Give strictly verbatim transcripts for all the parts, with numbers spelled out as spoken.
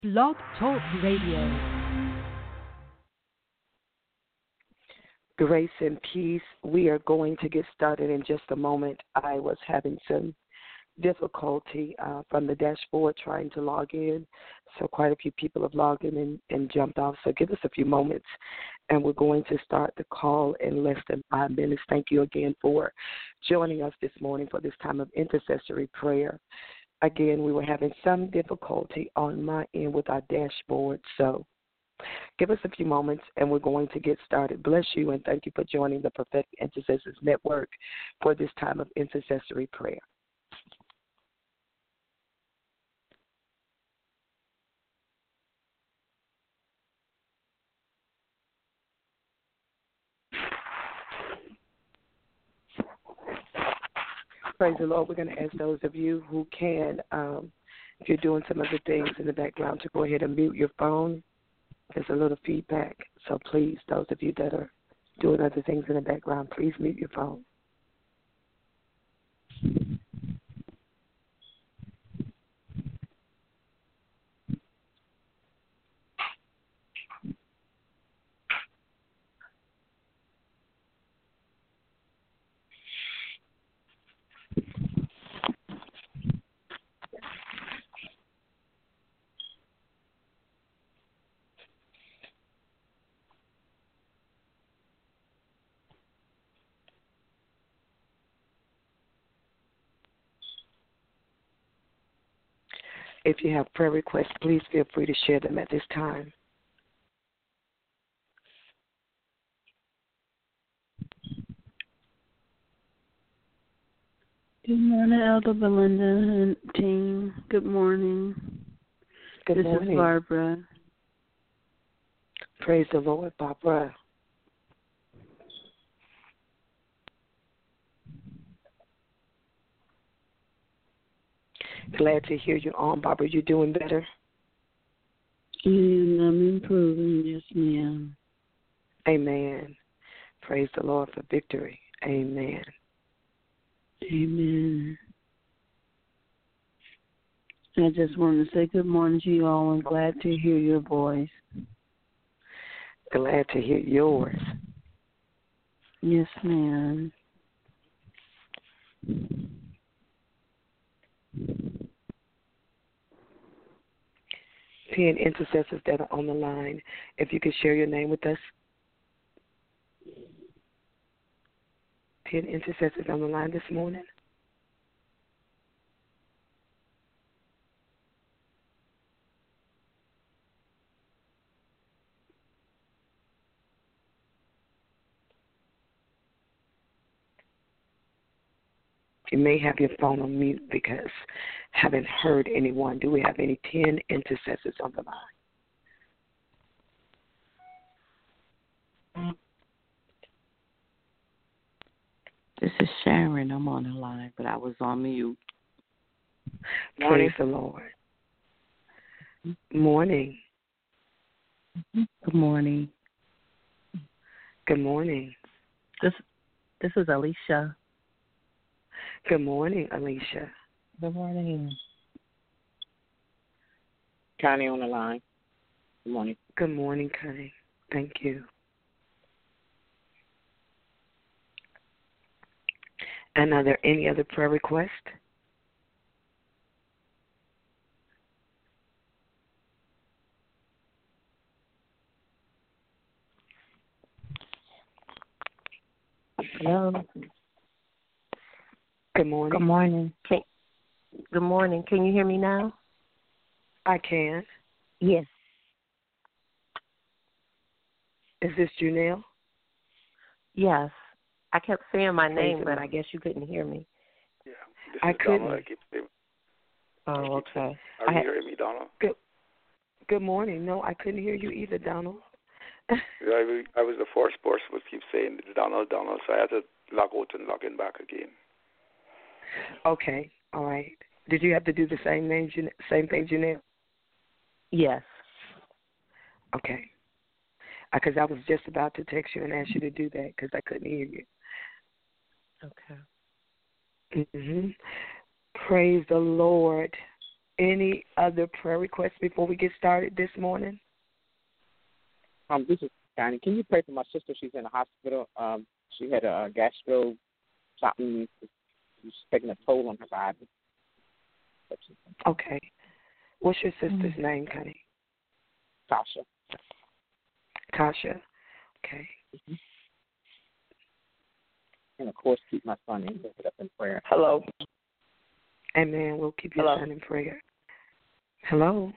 Blog Talk Radio. Grace and peace. We are going to get started in just a moment. I was having some difficulty uh, from the dashboard trying to log in, so quite a few people have logged in and, and jumped off. So give us a few moments, and we're going to start the call in less than five minutes. Thank you again for joining us this morning for this time of intercessory prayer. Again, we were having some difficulty on my end with our dashboard, so give us a few moments, and we're going to get started. Bless you, and thank you for joining the Prophetic Intercessors Network for this time of intercessory prayer. Praise the Lord. We're going to ask those of you who can, um, if you're doing some other things in the background, to go ahead and mute your phone. There's a little feedback, so please, those of you that are doing other things in the background, please mute your phone. If you have prayer requests, please feel free to share them at this time. Good morning, Elder Belinda and team. Good morning. Good this morning. This is Barbara. Praise the Lord, Barbara. Glad to hear you on, Barbara. You doing better? And I'm improving, yes, ma'am. Amen. Praise the Lord for victory. Amen. Amen. I just want to say good morning to you all and glad to hear your voice. Glad to hear yours. Yes, ma'am. ten intercessors that are on the line, if you could share your name with us. ten intercessors on the line this morning. You may have your phone on mute because I haven't heard anyone. Do we have any ten intercessors on the line? This is Sharon. I'm on the line, but I was on mute. Praise the Lord. Morning. Good morning. Good morning. This this is Alicia. Good morning, Alicia. Good morning. Connie on the line. Good morning. Good morning, Connie. Thank you. And are there any other prayer requests? Hello. Good morning. Good morning. Can, good morning. Can you hear me now? I can. Yes. Is this Janelle? Yes. I kept saying my Praise name, but I guess you couldn't hear me. Yeah. This I is couldn't. Donald. I keep saying, Oh, I keep okay. saying, I are you had, hearing me, Donald? Good. Good morning. No, I couldn't hear you either, Donald. Yeah, I, was- I was the first person who keep saying Donald, Donald, so I had to log out and log in back again. Okay. All right. Did you have to do the same name, Jan- same thing, Janelle? yes. Okay. Because I was just about to text you and ask you to do that because I couldn't hear you. Okay. Mm-hmm. Praise the Lord. Any other prayer requests before we get started this morning? Um, this is Connie. Can you pray for my sister? She's in the hospital. Um, she had a gastro something. She's taking a toll on her body. Okay. What's your sister's mm-hmm. name, Connie? Tasha. Tasha. Okay. Mm-hmm. And, of course, keep my son in, lift it up in prayer. Hello. Amen. We'll keep your Hello. son in prayer. Hello.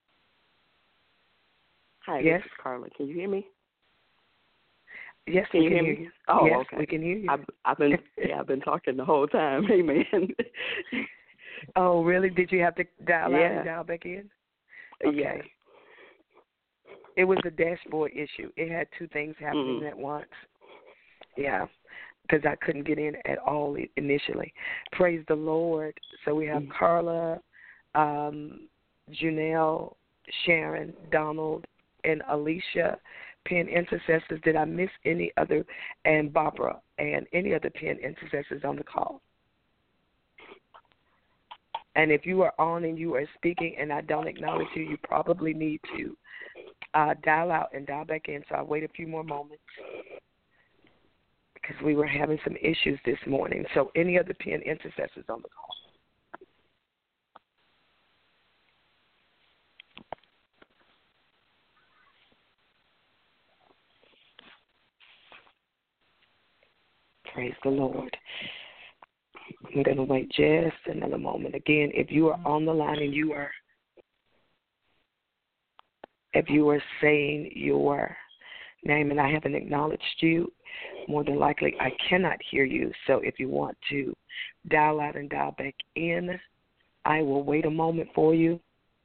Hi, yes. This is Carla. Can you hear me? Yes, can we you can hear hear me? you. Oh, yes, okay. we can hear you. I've, I've been yeah, I've been talking the whole time. Amen. Oh, really? Did you have to dial yeah. out and dial back in? Okay. Yeah. It was a dashboard issue. It had two things happening mm. at once. Yeah, because I couldn't get in at all initially. Praise the Lord. So we have mm. Carla, um, Janelle, Sharon, Donald, and Alicia, pen intercessors. Did I miss any other? And Barbara, and any other pen intercessors on the call? And if you are on and you are speaking and I don't acknowledge you, you probably need to uh, dial out and dial back in. So I'll wait a few more moments because we were having some issues this morning. So any other pen intercessors on the call? Praise the Lord. I'm going to wait just another moment. Again, if you are on the line and you are, if you are saying your name and I haven't acknowledged you, more than likely I cannot hear you. So if you want to dial out and dial back in, I will wait a moment for you.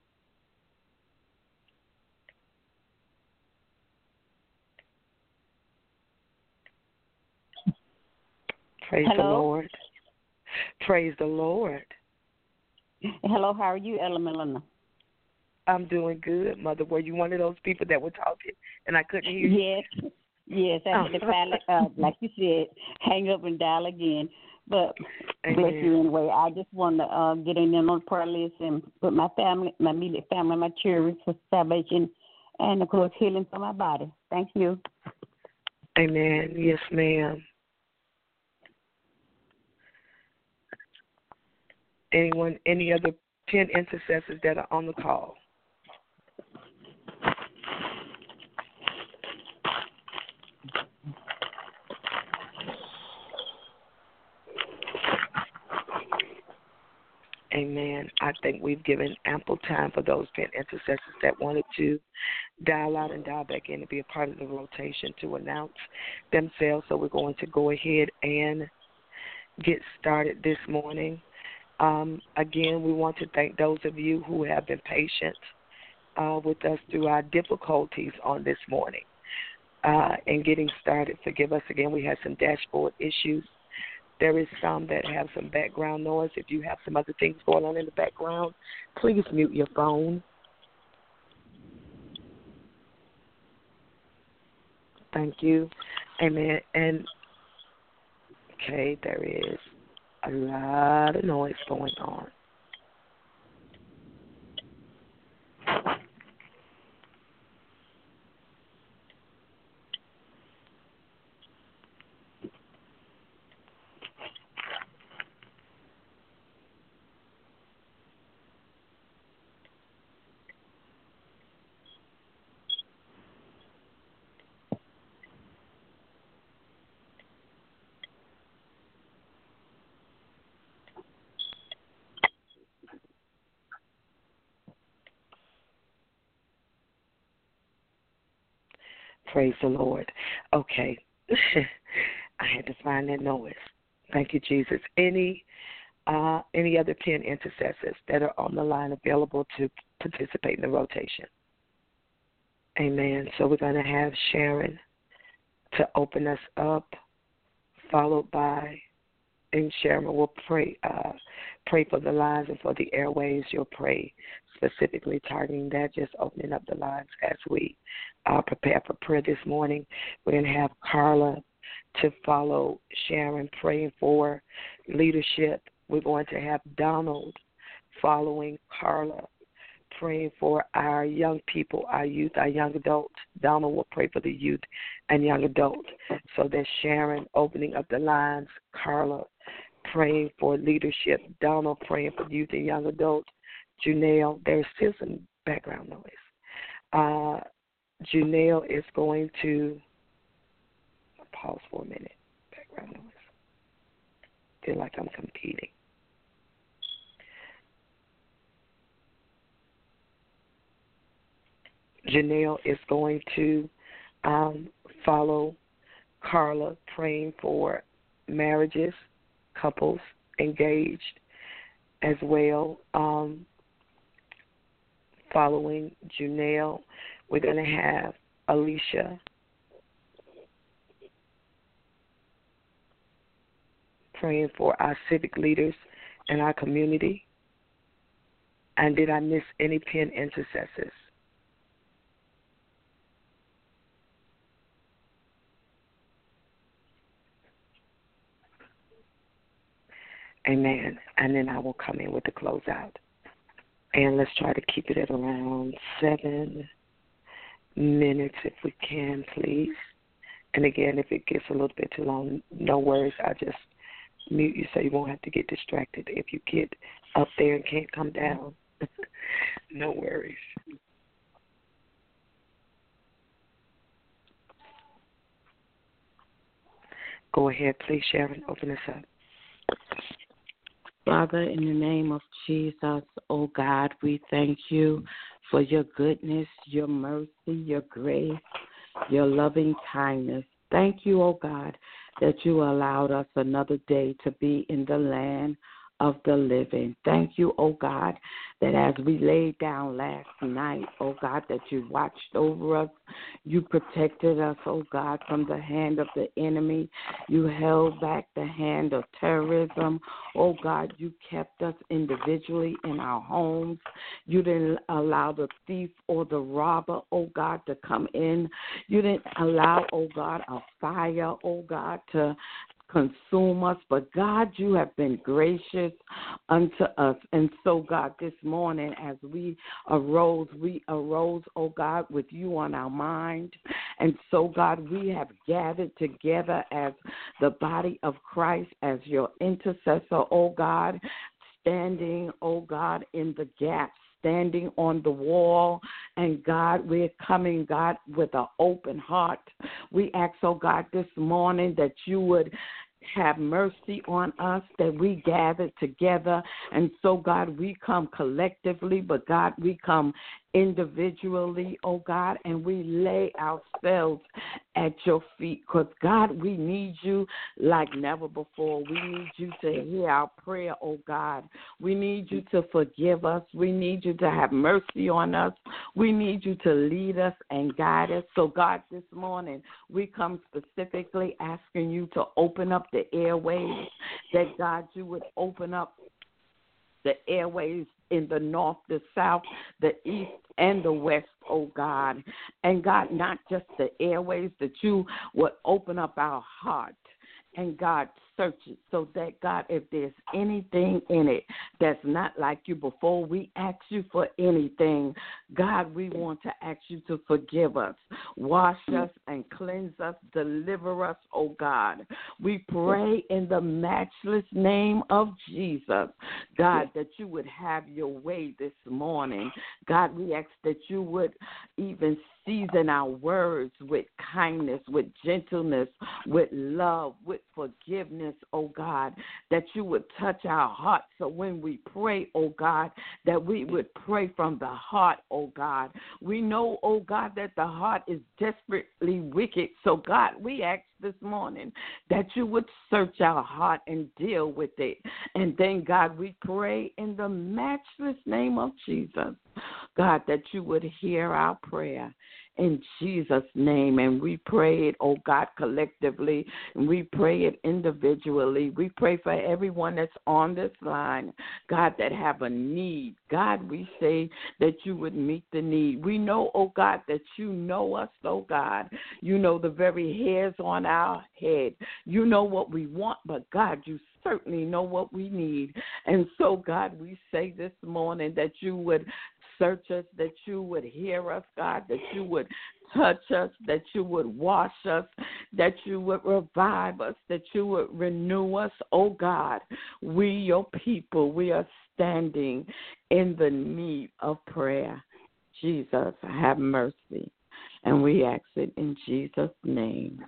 Praise Hello? the Lord. Praise the Lord. Hello, how are you, Ella Melina? I'm doing good, Mother. Were you one of those people that were talking and I couldn't hear you? Yes, yes. I had to finally, uh, like you said, hang up and dial again. But Amen. Bless you anyway. I just want to uh, get in on the prayer list and put my family, my immediate family, my children for salvation and, of course, healing for my body. Thank you. Amen. Yes, ma'am. Anyone, any other ten intercessors that are on the call? Amen. I think we've given ample time for those ten intercessors that wanted to dial out and dial back in and be a part of the rotation to announce themselves. So we're going to go ahead and get started this morning. Um, again, we want to thank those of you who have been patient uh, with us through our difficulties on this morning uh, and getting started. Forgive us again, we had some dashboard issues. There is some that have some background noise. If you have some other things going on in the background, please mute your phone. Thank you. Amen. And, okay, there is a lot of noise going on. Praise the Lord. Okay. I had to find that noise. Thank you, Jesus. Any uh, any other ten intercessors that are on the line available to participate in the rotation? Amen. So we're going to have Sharon to open us up, followed by, and Sharon will pray uh, pray for the lines and for the airways. You'll pray specifically targeting that, just opening up the lines as we uh, prepare for prayer this morning. We're going to have Carla to follow Sharon praying for leadership. We're going to have Donald following Carla, praying for our young people, our youth, our young adults. Donna will pray for the youth and young adults. So there's Sharon opening up the lines, Carla praying for leadership, Donna praying for youth and young adults, Janelle, there's still some background noise. Uh, Janelle is going to pause for a minute. Background noise. Feel like I'm competing. Janelle is going to um, follow Carla, praying for marriages, couples engaged as well. Um, following Janelle, we're going to have Alicia praying for our civic leaders and our community. And did I miss any pen intercessors? Amen. And then I will come in with the closeout. And let's try to keep it at around seven minutes if we can, please. And again, if it gets a little bit too long, no worries. I just mute you so you won't have to get distracted. If you get up there and can't come down, no worries. Go ahead, please, Sharon. Open us up. Father, in the name of Jesus, oh God, we thank you for your goodness, your mercy, your grace, your loving kindness. Thank you, oh God, that you allowed us another day to be in the land of the living. Thank you, oh God, that as we laid down last night, oh God, that you watched over us. You protected us, oh God, from the hand of the enemy. You held back the hand of terrorism. Oh God, you kept us individually in our homes. You didn't allow the thief or the robber, oh God, to come in. You didn't allow, oh God, a fire, oh God, to consume us, but God, you have been gracious unto us. And so, God, this morning as we arose, we arose, oh God, with you on our mind. And so, God, we have gathered together as the body of Christ, as your intercessor, oh God, standing, oh God, in the gap, standing on the wall. And God, we're coming, God, with an open heart. We ask, oh God, this morning that you would have mercy on us, that we gather together. And so, God, we come collectively, but God, we come individually, oh God, and we lay ourselves at your feet, because God, we need you like never before. We need you to hear our prayer, oh God. We need you to forgive us. We need you to have mercy on us. We need you to lead us and guide us. So God, this morning we come specifically asking you to open up the airways, that God, you would open up the airways in the north, the south, the east, and the west, oh God. And God, not just the airways, that you would open up our heart and, God, search it so that, God, if there's anything in it that's not like you, before we ask you for anything, God, we want to ask you to forgive us, wash us and cleanse us, deliver us, oh God. We pray in the matchless name of Jesus, God, that you would have your way this morning. God, we ask that you would even season our words with kindness, with gentleness, with love, with forgiveness, oh God, that you would touch our hearts. So when we pray, oh God, that we would pray from the heart, oh God. We know, oh God, that the heart is desperately wicked. So God, we ask this morning that you would search our heart and deal with it. And then, God, we pray in the matchless name of Jesus, God, that you would hear our prayer. in Jesus' name. And we pray it, oh God, collectively, and we pray it individually. We pray for everyone that's on this line, God, that have a need. God, we say that you would meet the need. We know, oh God, that you know us, oh God. You know the very hairs on our head. You know what we want, but God, you certainly know what we need. And so, God, we say this morning that you would search us, that you would hear us, God, that you would touch us, that you would wash us, that you would revive us, that you would renew us. Oh, God, we, your people, we are standing in the need of prayer. Jesus, have mercy. And we ask it in Jesus' name.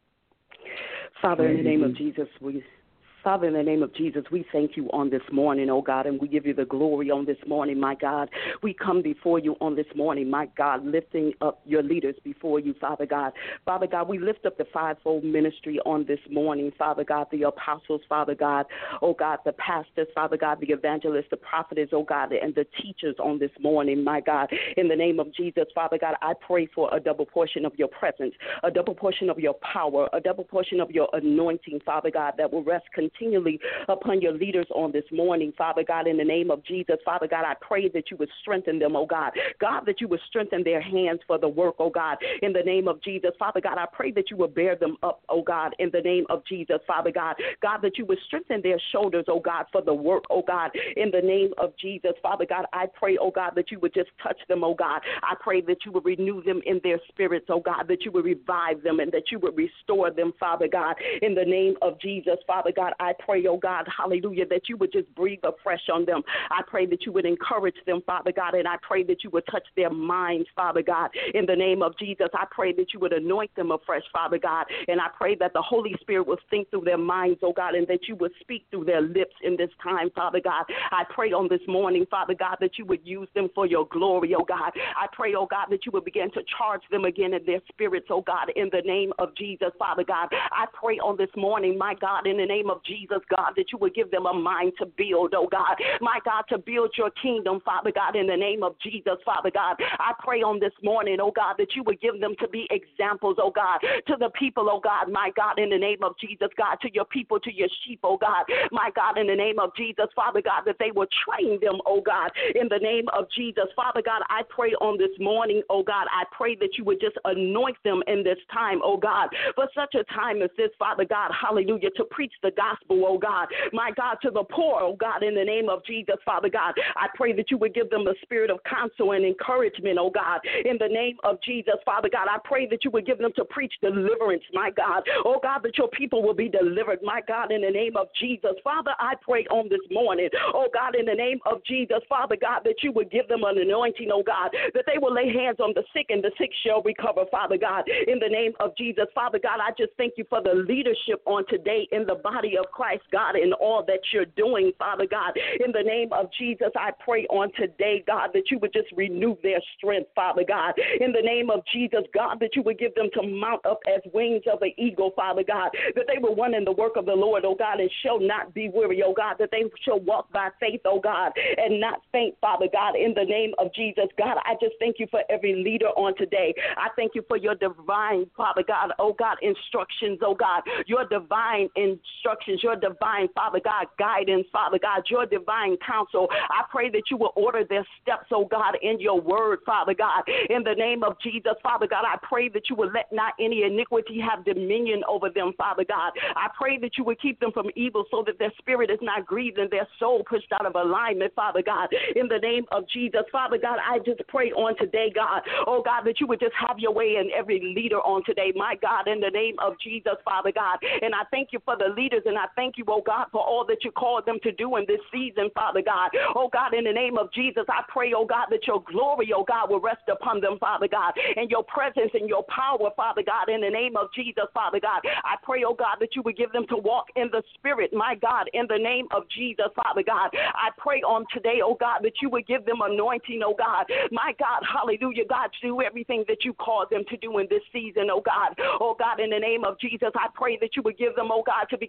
Father, in the name of Jesus, we Father, in the name of Jesus, we thank you on this morning, oh God, and we give you the glory on this morning, my God. We come before you on this morning, my God, lifting up your leaders before you, Father God. Father God, we lift up the fivefold ministry on this morning, Father God, the apostles, Father God, oh God, the pastors, Father God, the evangelists, the prophets, oh God, and the teachers on this morning, my God. In the name of Jesus, Father God, I pray for a double portion of your presence, a double portion of your power, a double portion of your anointing, Father God, that will rest continually continually upon your leaders on this morning, Father God, in the name of Jesus. Father God, I pray that you would strengthen them, oh God. God, that you would strengthen their hands for the work, oh God, in the name of Jesus. Father God, I pray that you would bear them up, oh God, in the name of Jesus, Father God. God, that you would strengthen their shoulders, oh God, for the work, oh God, in the name of Jesus. Father God, I pray, oh God, that you would just touch them, oh God. I pray that you would renew them in their spirits, oh God, that you would revive them and that you would restore them, Father God, in the name of Jesus. Father God, I pray, oh God, hallelujah, that you would just breathe afresh on them. I pray that you would encourage them, Father God, and I pray that you would touch their minds, Father God, in the name of Jesus. I pray that you would anoint them afresh, Father God, and I pray that the Holy Spirit will think through their minds, oh God, and that you would speak through their lips in this time, Father God. I pray on this morning, Father God, that you would use them for your glory, oh God. I pray, oh God, that you would begin to charge them again in their spirits, oh God, in the name of Jesus, Father God. I pray on this morning, my God, in the name of Jesus, God, that you would give them a mind to build, oh God, my God, to build your kingdom, Father God, in the name of Jesus, Father God. I pray on this morning, oh God, that you would give them to be examples, oh God, to the people, oh God, my God, in the name of Jesus, God, to your people, to your sheep, oh God, my God, in the name of Jesus, Father God, that they will train them, oh God, in the name of Jesus, Father God. I pray on this morning, oh God, I pray that you would just anoint them in this time, oh God, for such a time as this, Father God, hallelujah, to preach the gospel, oh God, my God, to the poor, oh God, in the name of Jesus, Father God. I pray that you would give them a spirit of counsel and encouragement, oh God, in the name of Jesus, Father God. I pray that you would give them to preach deliverance, my God, oh God, that your people will be delivered, my God, in the name of Jesus. Father, I pray on this morning, oh God, in the name of Jesus, Father God, that you would give them an anointing, oh God, that they will lay hands on the sick and the sick shall recover, Father God, in the name of Jesus. Father God, I just thank you for the leadership on today in the body of Christ, God, in all that you're doing, Father God. In the name of Jesus, I pray on today, God, that you would just renew their strength, Father God. In the name of Jesus, God, that you would give them to mount up as wings of an eagle, Father God, that they will run in the work of the Lord, oh God, and shall not be weary, oh God, that they shall walk by faith, oh God, and not faint, Father God. In the name of Jesus, God, I just thank you for every leader on today. I thank you for your divine, Father God, oh God, instructions, oh God, your divine instructions, your divine, Father God, guidance, Father God, your divine counsel. I pray that you will order their steps, oh God, in your word, Father God. In the name of Jesus, Father God, I pray that you will let not any iniquity have dominion over them, Father God. I pray that you would keep them from evil so that their spirit is not grieved and their soul pushed out of alignment, Father God. In the name of Jesus, Father God, I just pray on today, God, oh God, that you would just have your way in every leader on today, my God, in the name of Jesus, Father God. And I thank you for the leaders, and I thank you, oh God, for all that you called them to do in this season, Father God. Oh God, in the name of Jesus, I pray, oh God, that your glory, oh God, will rest upon them, Father God, and your presence and your power, Father God, in the name of Jesus, Father God. I pray, oh God, that you would give them to walk in the Spirit, my God, in the name of Jesus, Father God. I pray on today, oh God, that you would give them anointing, oh God, my God, hallelujah, God, to do everything that you called them to do in this season, oh God. Oh God, in the name of Jesus, I pray that you would give them, oh God, to begin to lift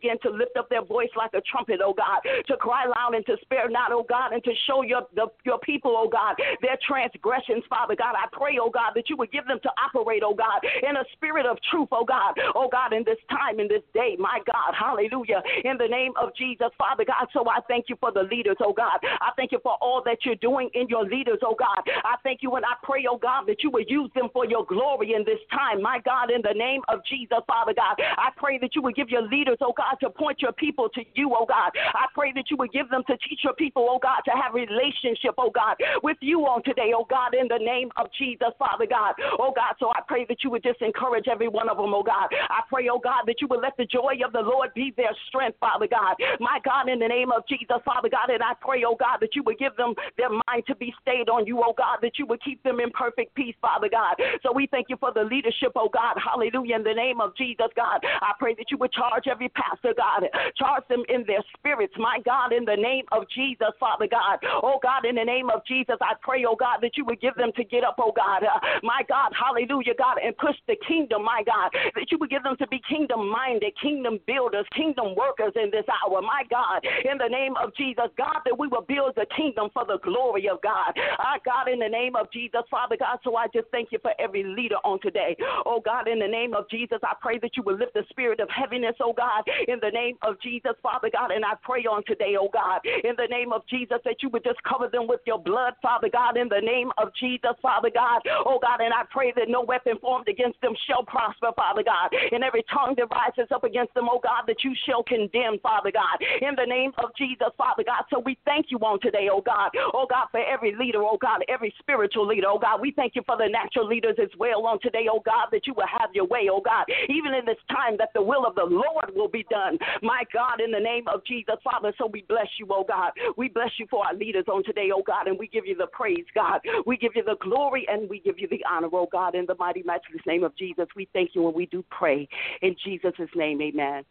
lift up their voice like a trumpet, oh God, to cry loud and to spare not, oh God, and to show your the, your people, oh God, their transgressions, Father God. I pray, oh God, that you would give them to operate, oh God, in a spirit of truth, oh God, oh God, in this time, in this day, my God, hallelujah, in the name of Jesus, Father God. So I thank you for the leaders, oh God. I thank you for all that you're doing in your leaders, oh God. I thank you and I pray, oh God, that you would use them for your glory in this time, my God, in the name of Jesus, Father God. I pray that you would give your leaders, oh God, to point your people to you, oh God. I pray that you would give them to teach your people, oh God, to have relationship, oh God, with you on today, oh God, in the name of Jesus, Father God. Oh God, so I pray that you would just encourage every one of them, oh God. I pray, oh God, that you would let the joy of the Lord be their strength, Father God. My God, in the name of Jesus, Father God, and I pray, oh God, that you would give them their mind to be stayed on you, oh God, that you would keep them in perfect peace, Father God. So we thank you for the leadership, oh God, hallelujah, in the name of Jesus, God. I pray that you would charge every pastor, God, charge them in their spirits, my God, in the name of Jesus, Father God. Oh God, in the name of Jesus, I pray, oh God, that you would give them to get up, oh God, uh, my God, hallelujah, God, and push the kingdom, my God, that you would give them to be kingdom-minded, kingdom builders, kingdom workers in this hour, my God, in the name of Jesus, God, that we will build the kingdom for the glory of God. Our God, in the name of Jesus, Father God, so I just thank you for every leader on today. Oh God, in the name of Jesus, I pray that you will lift the spirit of heaviness, oh God, in the name of Jesus, Father God, and I pray on today, oh God, in the name of Jesus, that you would just cover them with your blood, Father God, in the name of Jesus, Father God, oh God, and I pray that no weapon formed against them shall prosper, Father God, and every tongue that rises up against them, oh God, that you shall condemn, Father God, in the name of Jesus, Father God. So we thank you on today, oh God, oh God, for every leader, oh God, every spiritual leader, oh God. We thank you for the natural leaders as well on today, oh God, that you will have your way, oh God, even in this time that the will of the Lord will be done, my God, in the name of Jesus, Father. So we bless you, oh God. We bless you for our leaders on today, oh God, and we give you the praise, God. We give you the glory and we give you the honor, oh God, in the mighty, matchless name of Jesus. We thank you and we do pray in Jesus' name, amen.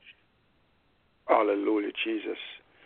Hallelujah, Jesus.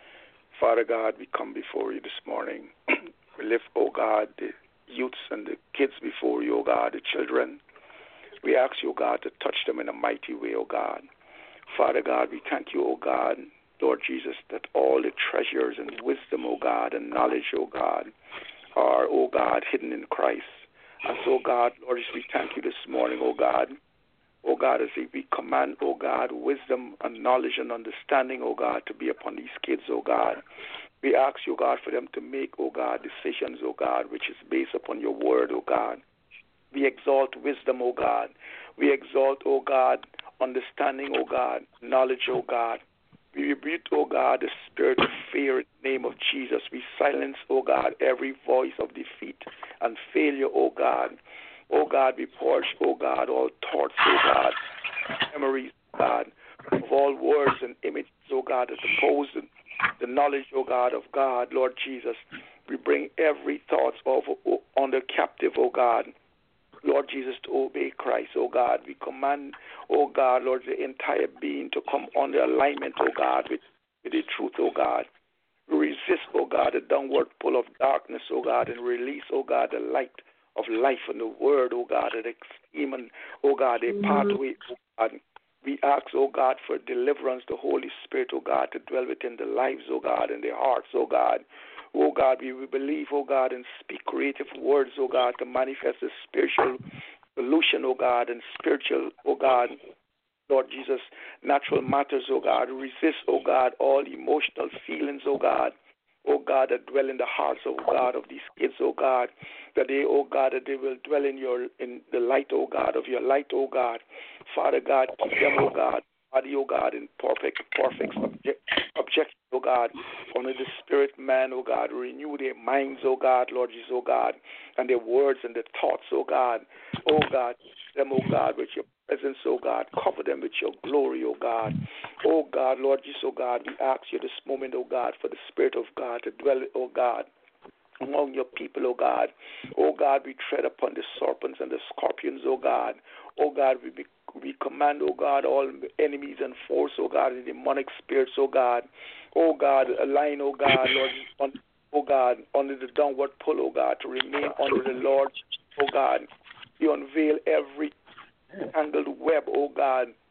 Father God, we come before you this morning. We lift, oh God, the youths and the kids before you, oh God, the children. We ask you, oh God, to touch them in a mighty way, oh God. Father God, we thank you, oh God, Lord Jesus, that all the treasures and wisdom, oh God, and knowledge, oh God, are, oh God, hidden in Christ. And so, God, Lord, we thank you this morning, oh God. Oh God, as we command, oh God, wisdom and knowledge and understanding, oh God, to be upon these kids, oh God. We ask you, God, for them to make, oh God, decisions, oh God, which is based upon your word, oh God. We exalt wisdom, oh God. We exalt, oh God, understanding, oh God, knowledge, oh God. We rebuke, oh God, the spirit of fear in the name of Jesus. We silence, oh God, every voice of defeat and failure, oh God. Oh God, we purge, oh God, all thoughts, oh God, memories, oh God, of all words and images, oh God, that oppose the knowledge, oh God, of God, Lord Jesus. We bring every thought of oh, under captive, oh God, Lord Jesus, to obey Christ, oh God. We command, oh God, Lord, the entire being to come under alignment, oh God, with, with the truth, oh God. We resist, oh God, the downward pull of darkness, oh God, and release, oh God, the light of life and the word, oh God, that even, oh God, a pathway, oh God. We ask, oh God, for deliverance, the Holy Spirit, oh God, to dwell within the lives, oh God, and their hearts, oh God. Oh God, we will believe, oh God, and speak creative words, oh God, to manifest the spiritual solution, oh God, and spiritual, oh God, Lord Jesus, natural matters, oh God. Resist, oh God, all emotional feelings, oh God. Oh God, that dwell in the hearts, oh God, of these kids, oh God, that they, oh God, that they will dwell in your in the light, oh God, of your light, oh God. Father God, keep them, oh God, body, oh God, in perfect, perfect object, object, oh God, under the spirit man, oh God, renew their minds, oh God, Lord Jesus, oh God, and their words and their thoughts, oh God, oh God, them, oh God, with your presence, oh God, cover them with your glory, oh God, oh God, Lord Jesus, oh God, we ask you this moment, oh God, for the Spirit of God to dwell, oh God, among your people, oh God, oh God, we tread upon the serpents and the scorpions, oh God, oh God, we be We command, oh God, all enemies and force, oh God, and demonic spirits, oh God. Oh God, align, oh God, Lord, on, oh God, under the downward pull, oh God, to remain under the Lord, oh God. You unveil every tangled web, oh God,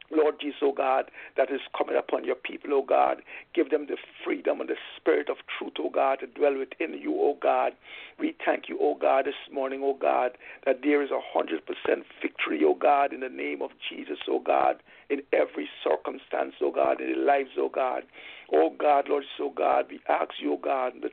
Lord Jesus, oh God, that is coming upon your people, oh God. Give them the freedom and the spirit of truth, oh God, to dwell within you, oh God. We thank you, oh God, this morning, oh God, that there is a hundred percent victory, oh God, in the name of Jesus, oh God, in every circumstance, oh God, in their lives, oh God. Oh God, Lord Jesus, oh God, we ask you, oh God, that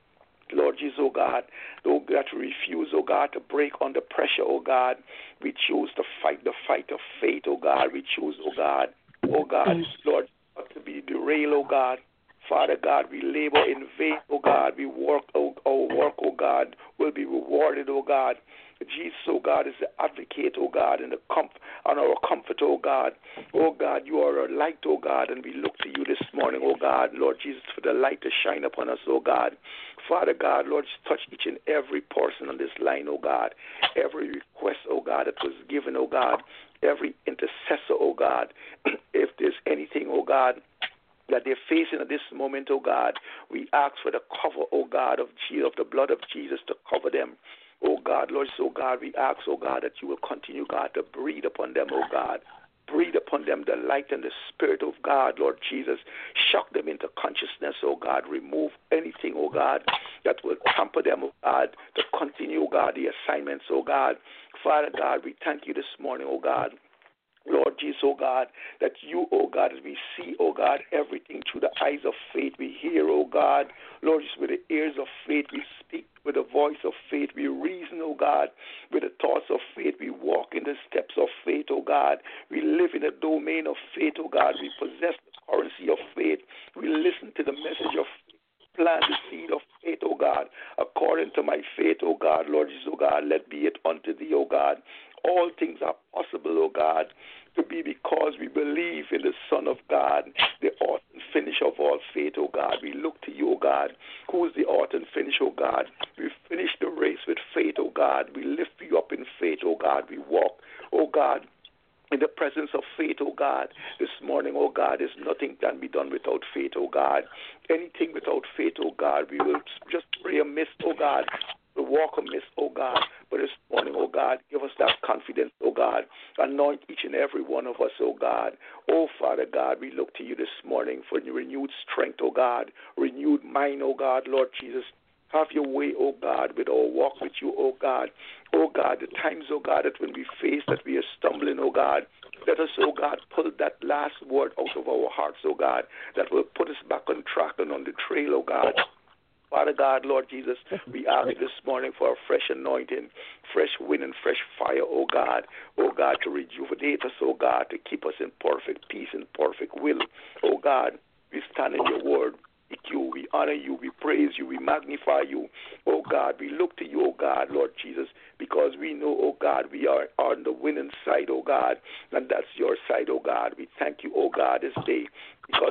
Lord Jesus, oh God, oh God, to refuse, oh God, to break under pressure, oh God. We choose to fight the fight of faith, oh God. We choose, oh God, oh God, Lord, not to be derailed, oh God. Father God, we labor in vain, oh God. We work, oh, our work, oh God, will be rewarded, oh God. Jesus, oh God, is the advocate, oh God, and the comf- and our comfort, oh God. Oh God, you are our light, oh God, and we look to you this morning, oh God, Lord Jesus, for the light to shine upon us, oh God. Father God, Lord, touch each and every person on this line, oh God. Every request, oh God, that was given, oh God. Every intercessor, oh God. If there's anything, oh God, that they're facing at this moment, oh God, we ask for the cover, oh God, of Jesus, of the blood of Jesus to cover them. Oh God, Lord, so God, we ask, oh God, that you will continue, God, to breathe upon them, oh God. Breathe upon them the light and the spirit of God, Lord Jesus. Shock them into consciousness, oh God. Remove anything, oh God, that will hamper them, oh God, to continue, oh God, the assignments, oh God. Father God, we thank you this morning, oh God. Lord Jesus, oh God, that you, oh God, as we see, oh God, everything through the eyes of faith, we hear, oh God, Lord Jesus, with the ears of faith, we speak with the voice of faith, we reason, oh God, with the thoughts of faith, we walk in the steps of faith, oh God, we live in the domain of faith, oh God, we possess the currency of faith, we listen to the message of faith. Plant the seed of faith, O God, according to my faith, O God, Lord Jesus, O God, let be it unto thee, O God. All things are possible, O God, to be because we believe in the Son of God, the author and finisher of all faith, O God. We look to you, O God, who is the author and finisher, O God. We finish the race with faith, O God. We lift you up in faith, O God. We walk, O God, in the presence of faith, oh God, this morning, oh God, there's nothing can be done without faith, oh God. Anything without faith, oh God, we will just pray amiss, oh God, we'll walk amiss, oh God. But this morning, oh God, give us that confidence, oh God. Anoint each and every one of us, oh God. Oh, Father God, we look to you this morning for renewed strength, oh God, renewed mind, oh God, Lord Jesus. Have your way, oh God, with our walk with you, oh God. Oh God, the times, oh God, that when we face that we are stumbling, oh God, let us, oh God, pull that last word out of our hearts, oh God, that will put us back on track and on the trail, oh God. Father God, Lord Jesus, we ask this morning for a fresh anointing, fresh wind and fresh fire, oh God, oh God, to rejuvenate us, oh God, to keep us in perfect peace and perfect will, oh God. We stand in your word. You, we honor you, we praise you, we magnify you, oh God. We look to you, oh God, Lord Jesus, because we know, oh God, we are on the winning side, oh God, and that's your side, oh God. We thank you, oh God, this day, because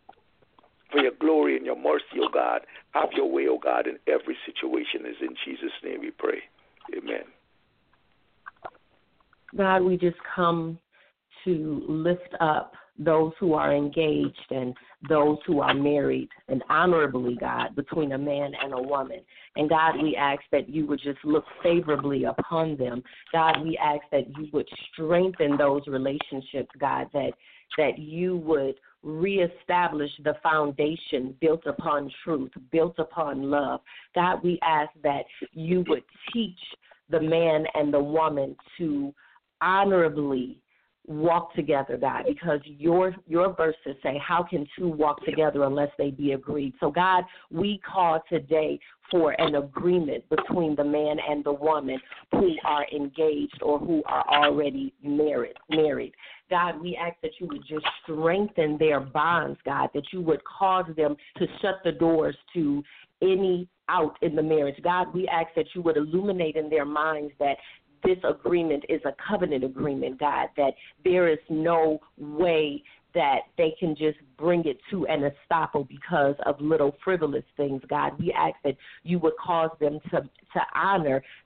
for your glory and your mercy, oh God, have your way, oh God, in every situation. Is in Jesus' name we pray. Amen. God, we just come to lift up those who are engaged and those who are married, and honorably, God, between a man and a woman. And God, we ask that you would just look favorably upon them. God, we ask that you would strengthen those relationships, God, that that you would reestablish the foundation built upon truth, built upon love. God, we ask that you would teach the man and the woman to honorably walk together, God, because your your verses say, how can two walk together unless they be agreed? So, God, we call today for an agreement between the man and the woman who are engaged or who are already married. Married. God, we ask that you would just strengthen their bonds, God, that you would cause them to shut the doors to any out in the marriage. God, we ask that you would illuminate in their minds that this agreement is a covenant agreement, God, that there is no way that they can just bring it to an estoppel because of little frivolous things, God. We ask that you would cause them to, to honor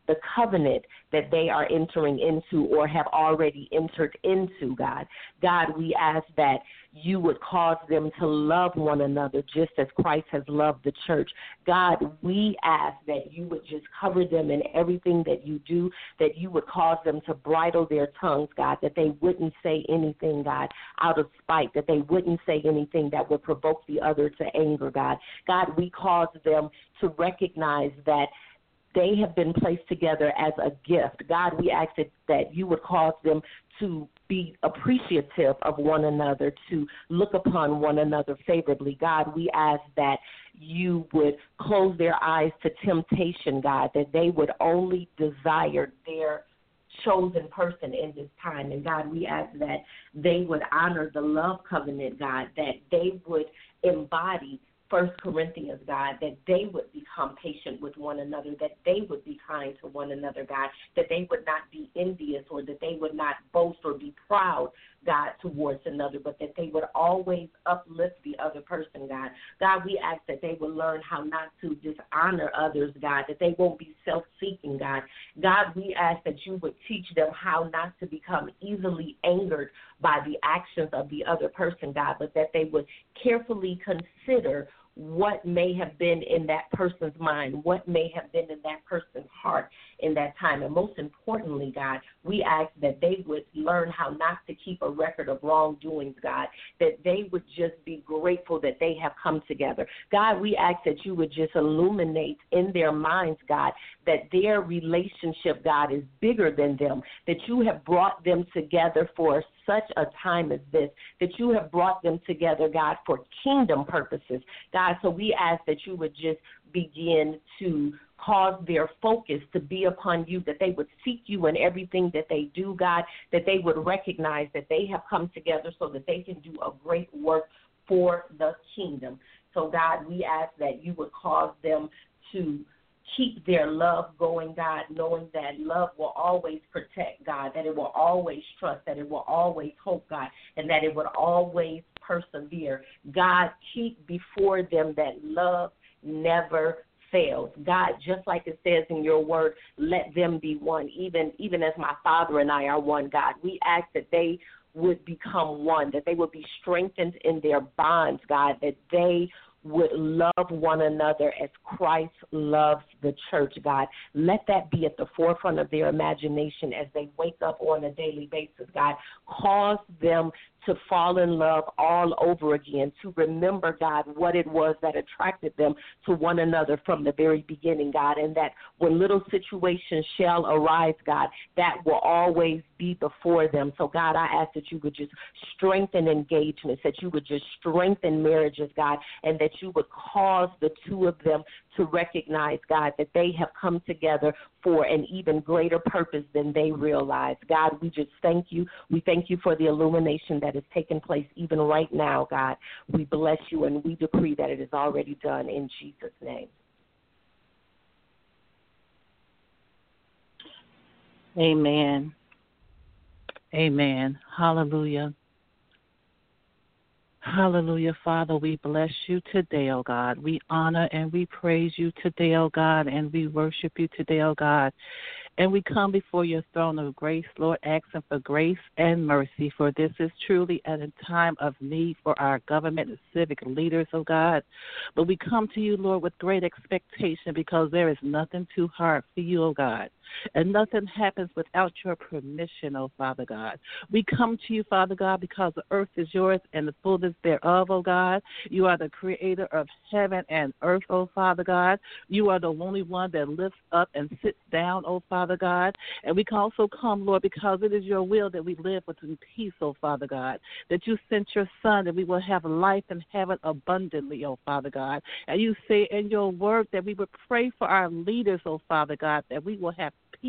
the covenant that they are entering into or have already entered into, God. God, we ask that you would cause them to love one another just as Christ has loved the church. God, we ask that you would just cover them in everything that you do, that you would cause them to bridle their tongues, God, that they wouldn't say anything, God, out of spite, that they wouldn't say anything that would provoke the other to anger, God. God, we cause them to recognize that they have been placed together as a gift. God, we ask that, that you would cause them to be appreciative of one another, to look upon one another favorably. God, we ask that you would close their eyes to temptation, God, that they would only desire their chosen person in this time. And God, we ask that they would honor the love covenant, God, that they would embody First Corinthians, God, that they would become patient with one another, that they would be kind to one another, God, that they would not be envious or that they would not boast or be proud, God, towards another, but that they would always uplift the other person, God. God, we ask that they would learn how not to dishonor others, God, that they won't be self-seeking, God. God, we ask that you would teach them how not to become easily angered by the actions of the other person, God, but that they would carefully consider what may have been in that person's mind, what may have been in that person's heart in that time. And most importantly, God, we ask that they would learn how not to keep a record of wrongdoings, God, that they would just be grateful that they have come together. God, we ask that you would just illuminate in their minds, God, that their relationship, God, is bigger than them, that you have brought them together for such a time as this, that you have brought them together, God, for kingdom purposes. God, so we ask that you would just begin to cause their focus to be upon you, that they would seek you in everything that they do, God, that they would recognize that they have come together so that they can do a great work for the kingdom. So, God, we ask that you would cause them to keep their love going, God, knowing that love will always protect, God, that it will always trust, that it will always hope, God, and that it would always persevere. God, keep before them that love never fails. God, just like it says in your word, let them be one, even, even as my Father and I are one, God. We ask that they would become one, that they would be strengthened in their bonds, God, that they would love one another as Christ loves the church, God. Let that be at the forefront of their imagination as they wake up on a daily basis, God. Cause them to fall in love all over again, to remember, God, what it was that attracted them to one another from the very beginning, God, and that when little situations shall arise, God, that will always be before them. So, God, I ask that you would just strengthen engagements, that you would just strengthen marriages, God, and that you would cause the two of them to recognize, God, that they have come together for an even greater purpose than they realize. God, we just thank you. We thank you for the illumination that is taking place even right now, God. We bless you and we decree that it is already done in Jesus' name. Amen. Amen. Hallelujah. Hallelujah, Father, we bless you today, oh God. We honor and we praise you today, oh God, and we worship you today, oh God. And we come before your throne of grace, Lord, asking for grace and mercy, for this is truly at a time of need for our government and civic leaders, oh God. But we come to you, Lord, with great expectation because there is nothing too hard for you, oh God. And nothing happens without your permission, oh Father God. We come to you, Father God, because the earth is yours and the fullness thereof, oh God. You are the creator of heaven and earth, oh Father God. You are the only one that lifts up and sits down, oh Father God. And we can also come, Lord, because it is your will that we live within peace, oh Father God, that you sent your Son that we will have life and have it abundantly, oh Father God. And you say in your word that we would pray for our leaders, oh Father God, that we will have peace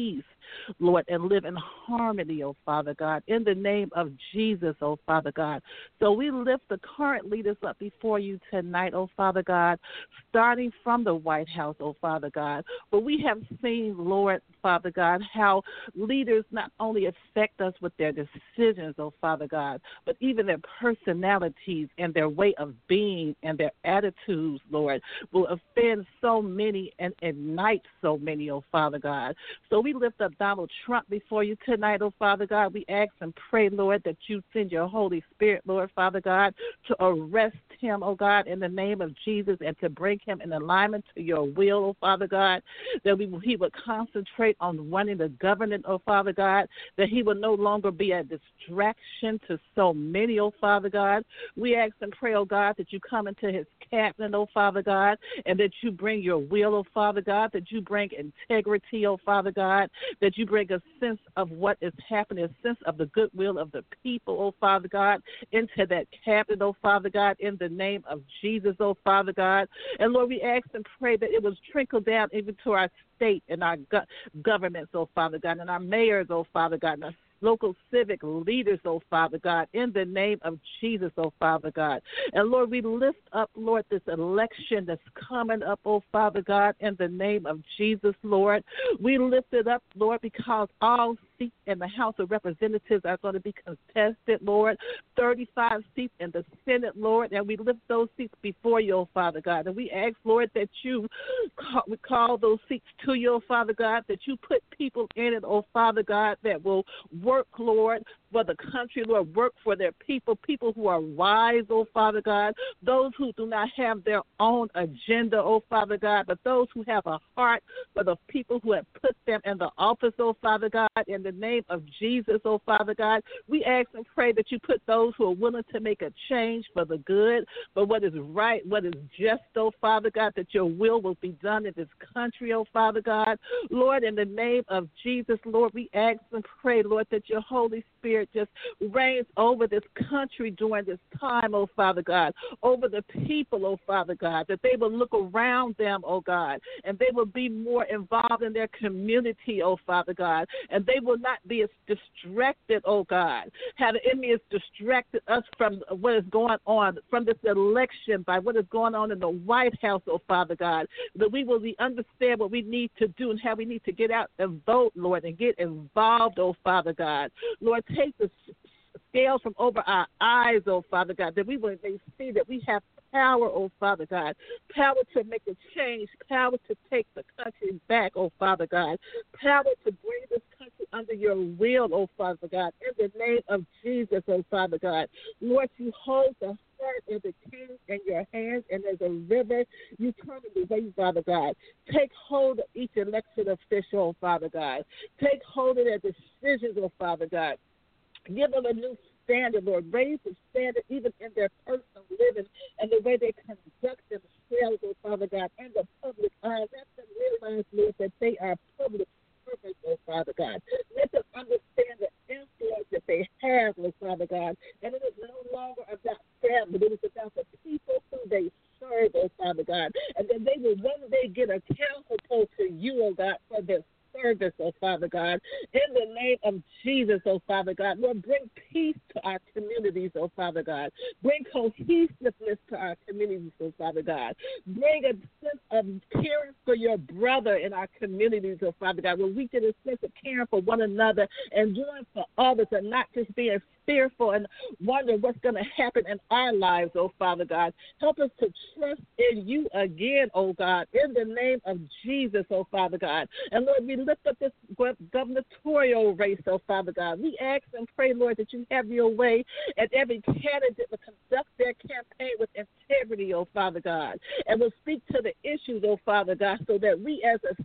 Lord, and live in harmony, oh Father God, in the name of Jesus, oh Father God. So we lift the current leaders up before you tonight, oh Father God, starting from the White House, oh Father God. But we have seen, Lord, Father God, how leaders not only affect us with their decisions, oh Father God, but even their personalities and their way of being and their attitudes, Lord, will offend so many and ignite so many, oh Father God. So we lift up Donald Trump before you tonight, oh Father God. We ask and pray, Lord, that you send your Holy Spirit, Lord, Father God, to arrest him, oh God, in the name of Jesus, and to bring him in alignment to your will, oh Father God, that we, he would concentrate on running the government, oh Father God, that he will no longer be a distraction to so many, oh Father God. We ask and pray, oh God, that you come into his cabinet, oh Father God, and that you bring your will, oh Father God, that you bring integrity, oh Father God, that you bring a sense of what is happening, a sense of the goodwill of the people, oh Father God, into that cabinet, oh Father God, in the name of Jesus, oh Father God. And Lord, we ask and pray that it was trickle down even to our state and our go- governments, oh Father God, and our mayors, oh Father God, and our local civic leaders, oh Father God, in the name of Jesus, oh Father God. And Lord, we lift up, Lord, this election that's coming up, oh Father God, in the name of Jesus, Lord. We lift it up, Lord, because all seats in the House of Representatives are going to be contested, Lord. thirty-five seats in the Senate, Lord, and we lift those seats before you, oh Father God. And we ask, Lord, that you call, we call those seats to you, oh Father God, that you put people in it, oh Father God, that will work, Lord, for the country, Lord, work for their people, people who are wise, oh Father God, those who do not have their own agenda, oh Father God, but those who have a heart for the people who have put them in the office, oh Father God, in the name of Jesus, oh Father God. We ask and pray that you put those who are willing to make a change for the good, for what is right, what is just, oh Father God, that your will will be done in this country, oh Father God. Lord, in the name of Jesus, Lord, we ask and pray, Lord, that your Holy Spirit just reigns over this country during this time, oh Father God, over the people, oh Father God, that they will look around them, oh God, and they will be more involved in their community, oh Father God, and they will not be as distracted, oh God. How the enemy has distracted us from what is going on, from this election, by what is going on in the White House, oh Father God, that we will be understand what we need to do and how we need to get out and vote, Lord, and get involved, oh Father God. Lord, take the scales from over our eyes, oh Father God, that we will may see that we have power, oh Father God, power to make a change, power to take the country back, oh Father God, power to bring this country under your will, oh Father God, in the name of Jesus, oh Father God. Lord, you hold the heart of the king in your hands, and as a river, you turn it away, Father God. Take hold of each elected official, oh Father God. Take hold of their decisions, oh Father God. Give them a new standard, Lord. Raise the standard even in their personal living and the way they conduct themselves, oh Father God, in the public eye. Let them realize, Lord, that they are public servants, oh Father God. Let them understand the influence that they have, oh Father God. And it is no longer about them, but it is about the people who they serve, oh Father God. And then they will one day get accountable to you, oh God, for their service, oh Father God, in the name of Jesus, oh Father God. Lord, bring peace to our communities, oh Father God. Bring cohesiveness to our communities, oh Father God. Bring a sense of caring for your brother in our communities, oh Father God, where we get a sense of caring for one another and doing for others and not just being fearful and wondering what's going to happen in our lives, oh Father God. Help us to trust in you again, oh God, in the name of Jesus, oh Father God. And Lord, we lift up this gubernatorial race, oh Father God. We ask and pray, Lord, that you have your way and every candidate will conduct their campaign with integrity, oh Father God, and will speak to the issues, oh Father God, so that we as a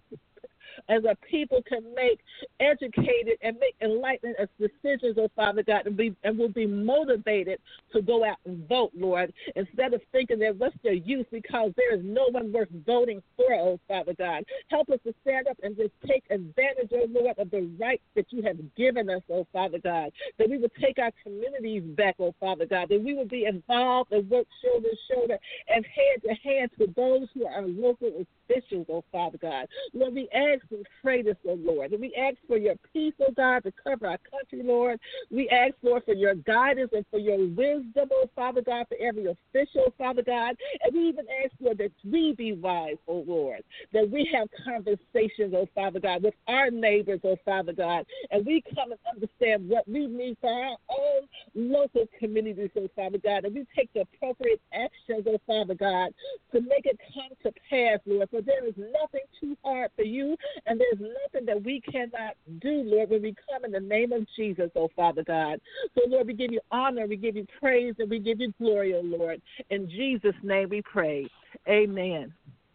as a people can make educated and make enlightened decisions, oh Father God, and, be, and will be motivated to go out and vote, Lord, instead of thinking that what's their use because there is no one worth voting for, oh Father God. Help us to stand up and just take advantage, oh Lord, of the rights that you have given us, oh Father God, that we would take our communities back, oh Father God, that we would be involved and work shoulder to shoulder and hand to hand with those who are local officials, oh Father God. Lord, we ask ask and pray this, oh Lord. And we ask for your peace, oh God, to cover our country, Lord. We ask, Lord, for your guidance and for your wisdom, oh Father God, for every official, Father God. And we even ask, Lord, that we be wise, oh Lord, that we have conversations, oh Father God, with our neighbors, oh Father God, and we come and understand what we need for our own local communities, oh Father God, and we take the appropriate actions, oh Father God, to make it come to pass, Lord, for there is nothing too hard for you, and there's nothing that we cannot do, Lord, when we come in the name of Jesus, oh Father God. So, Lord, we give you honor, we give you praise, and we give you glory, oh Lord. In Jesus' name we pray. Amen.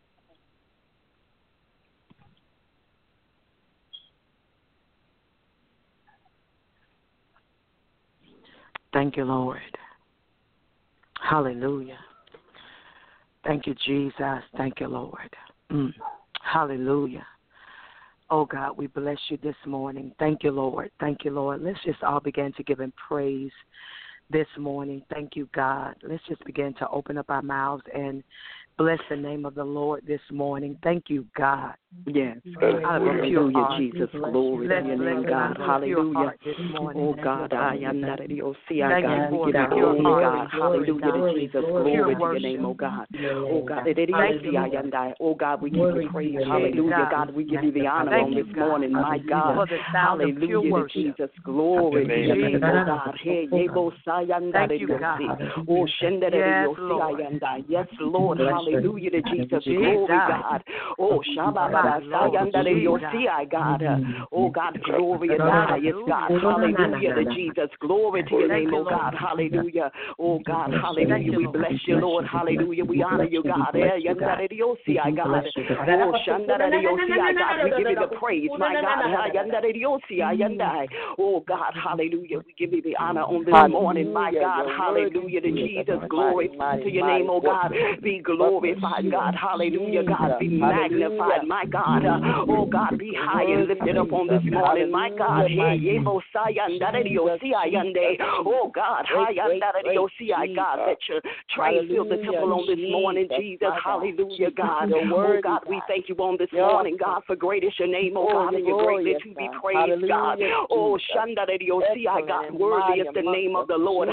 Thank you, Lord. Hallelujah. Thank you, Jesus. Thank you, Lord. Mm. Hallelujah. Oh, God, we bless you this morning. Thank you, Lord. Thank you, Lord. Let's just all begin to give him praise this morning. Thank you, God. Let's just begin to open up our mouths and bless the name of the Lord this morning. Thank you, God. Yes. Hallelujah, Jesus. Glory to your name, God. Hallelujah. Oh, God. I am not at the O C. I God. We give you glory, God. Hallelujah to Jesus. Glory to your name, oh, God. Oh, God. Oh, God, we give you praise. Hallelujah, God. We give you the honor on this morning, my God. Hallelujah to Jesus. Glory to your name, oh, God. Hey, Yebo Sayanda. Oh, Shenda. Yes, Lord. Hallelujah to Jesus. Glory, God. Oh, Shabbat. God. Oh, God, glory in the highest, God. Hallelujah to Jesus. Glory to your name, oh, God. Hallelujah. Oh, God, hallelujah. We bless you, Lord. Hallelujah. We honor you, God. God. Oh, God, we give you the praise, my God. Oh, God, hallelujah. We give you the honor on this morning, my God. Hallelujah to Jesus. Glory to your name, oh, God. Be glorified, God. Hallelujah, God. Be magnified, my God. Oh, God, be high and lifted up on this morning, my God. Oh, God, God, let your train fill the temple on this morning, Jesus. Hallelujah, God. Oh, God, we thank you on this morning, God, for great is your name, oh, God, and you're greatly to be praised, God. Oh, God, worthy is the name of the Lord.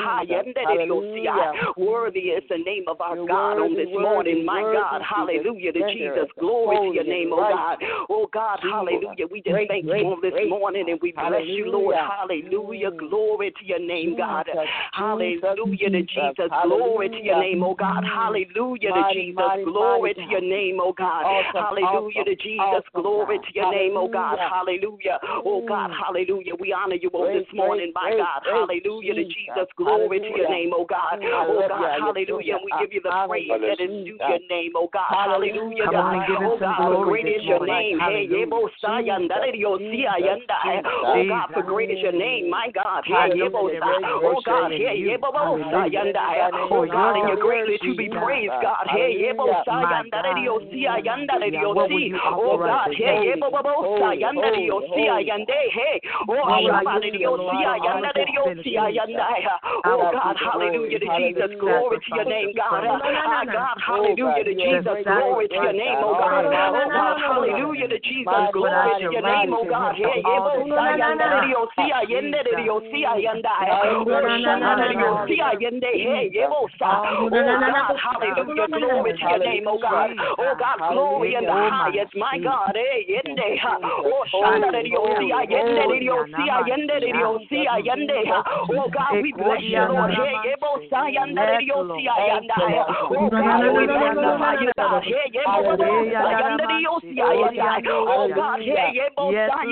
Worthy is the name of our God on this morning, my God. Hallelujah to Jesus. Glory to your name, oh, God. Oh, God, hallelujah. We just thank you on this morning and we bless you, Lord. Hallelujah. Glory to your name, God. Hallelujah to Jesus. Glory to your name, oh, God. Hallelujah to Jesus. Glory to your name, oh, God. Hallelujah to Jesus. Glory to your name, oh, God. Hallelujah. Oh, God, hallelujah. We honor you on this morning, my God. Hallelujah to Jesus. Glory to your name, oh, God. Oh, God, hallelujah. We give you the praise that is due your name, oh, God. Hallelujah, God. Oh, God, for great is your name. Hey, Yebo Sayandario Siayanda. Oh, God, for great is your name, my God. Hey, Yebo Oh, God, hey, Yebo Sayanda. Oh, God, and you're greatly to be praised, God. Hey, Yebo Sayandario Siayandario Si. Oh, God, hey, Yebo Sayandario Siayande. Hey, oh, Shabadio Siayandario Siayanda. Oh, God, hallelujah to Jesus. Glory to your name, God. Ah, God, hallelujah to Jesus. Glory to your name, oh, God. Oh, God, hallelujah to Jesus. Glory to your name, oh, God. Hey, Yebo Sayandario Siayandario Siayanda. Oh, Shabadio Siayande. Hey, Yebo Sa. Oh, God, hallelujah. Glory to your name, oh, God. Oh, God, glory in the highest, my God. Hey, Yende. Oh, Shabadio Siayandario Siayandario Siayande. Oh, God, we bless you, Lord. Hey, Yebo Sayandario Siayanda. Oh, God, we magnify you, God. Hey, Yebo Sayandario Siayanda. Oh, God, hey, Yebo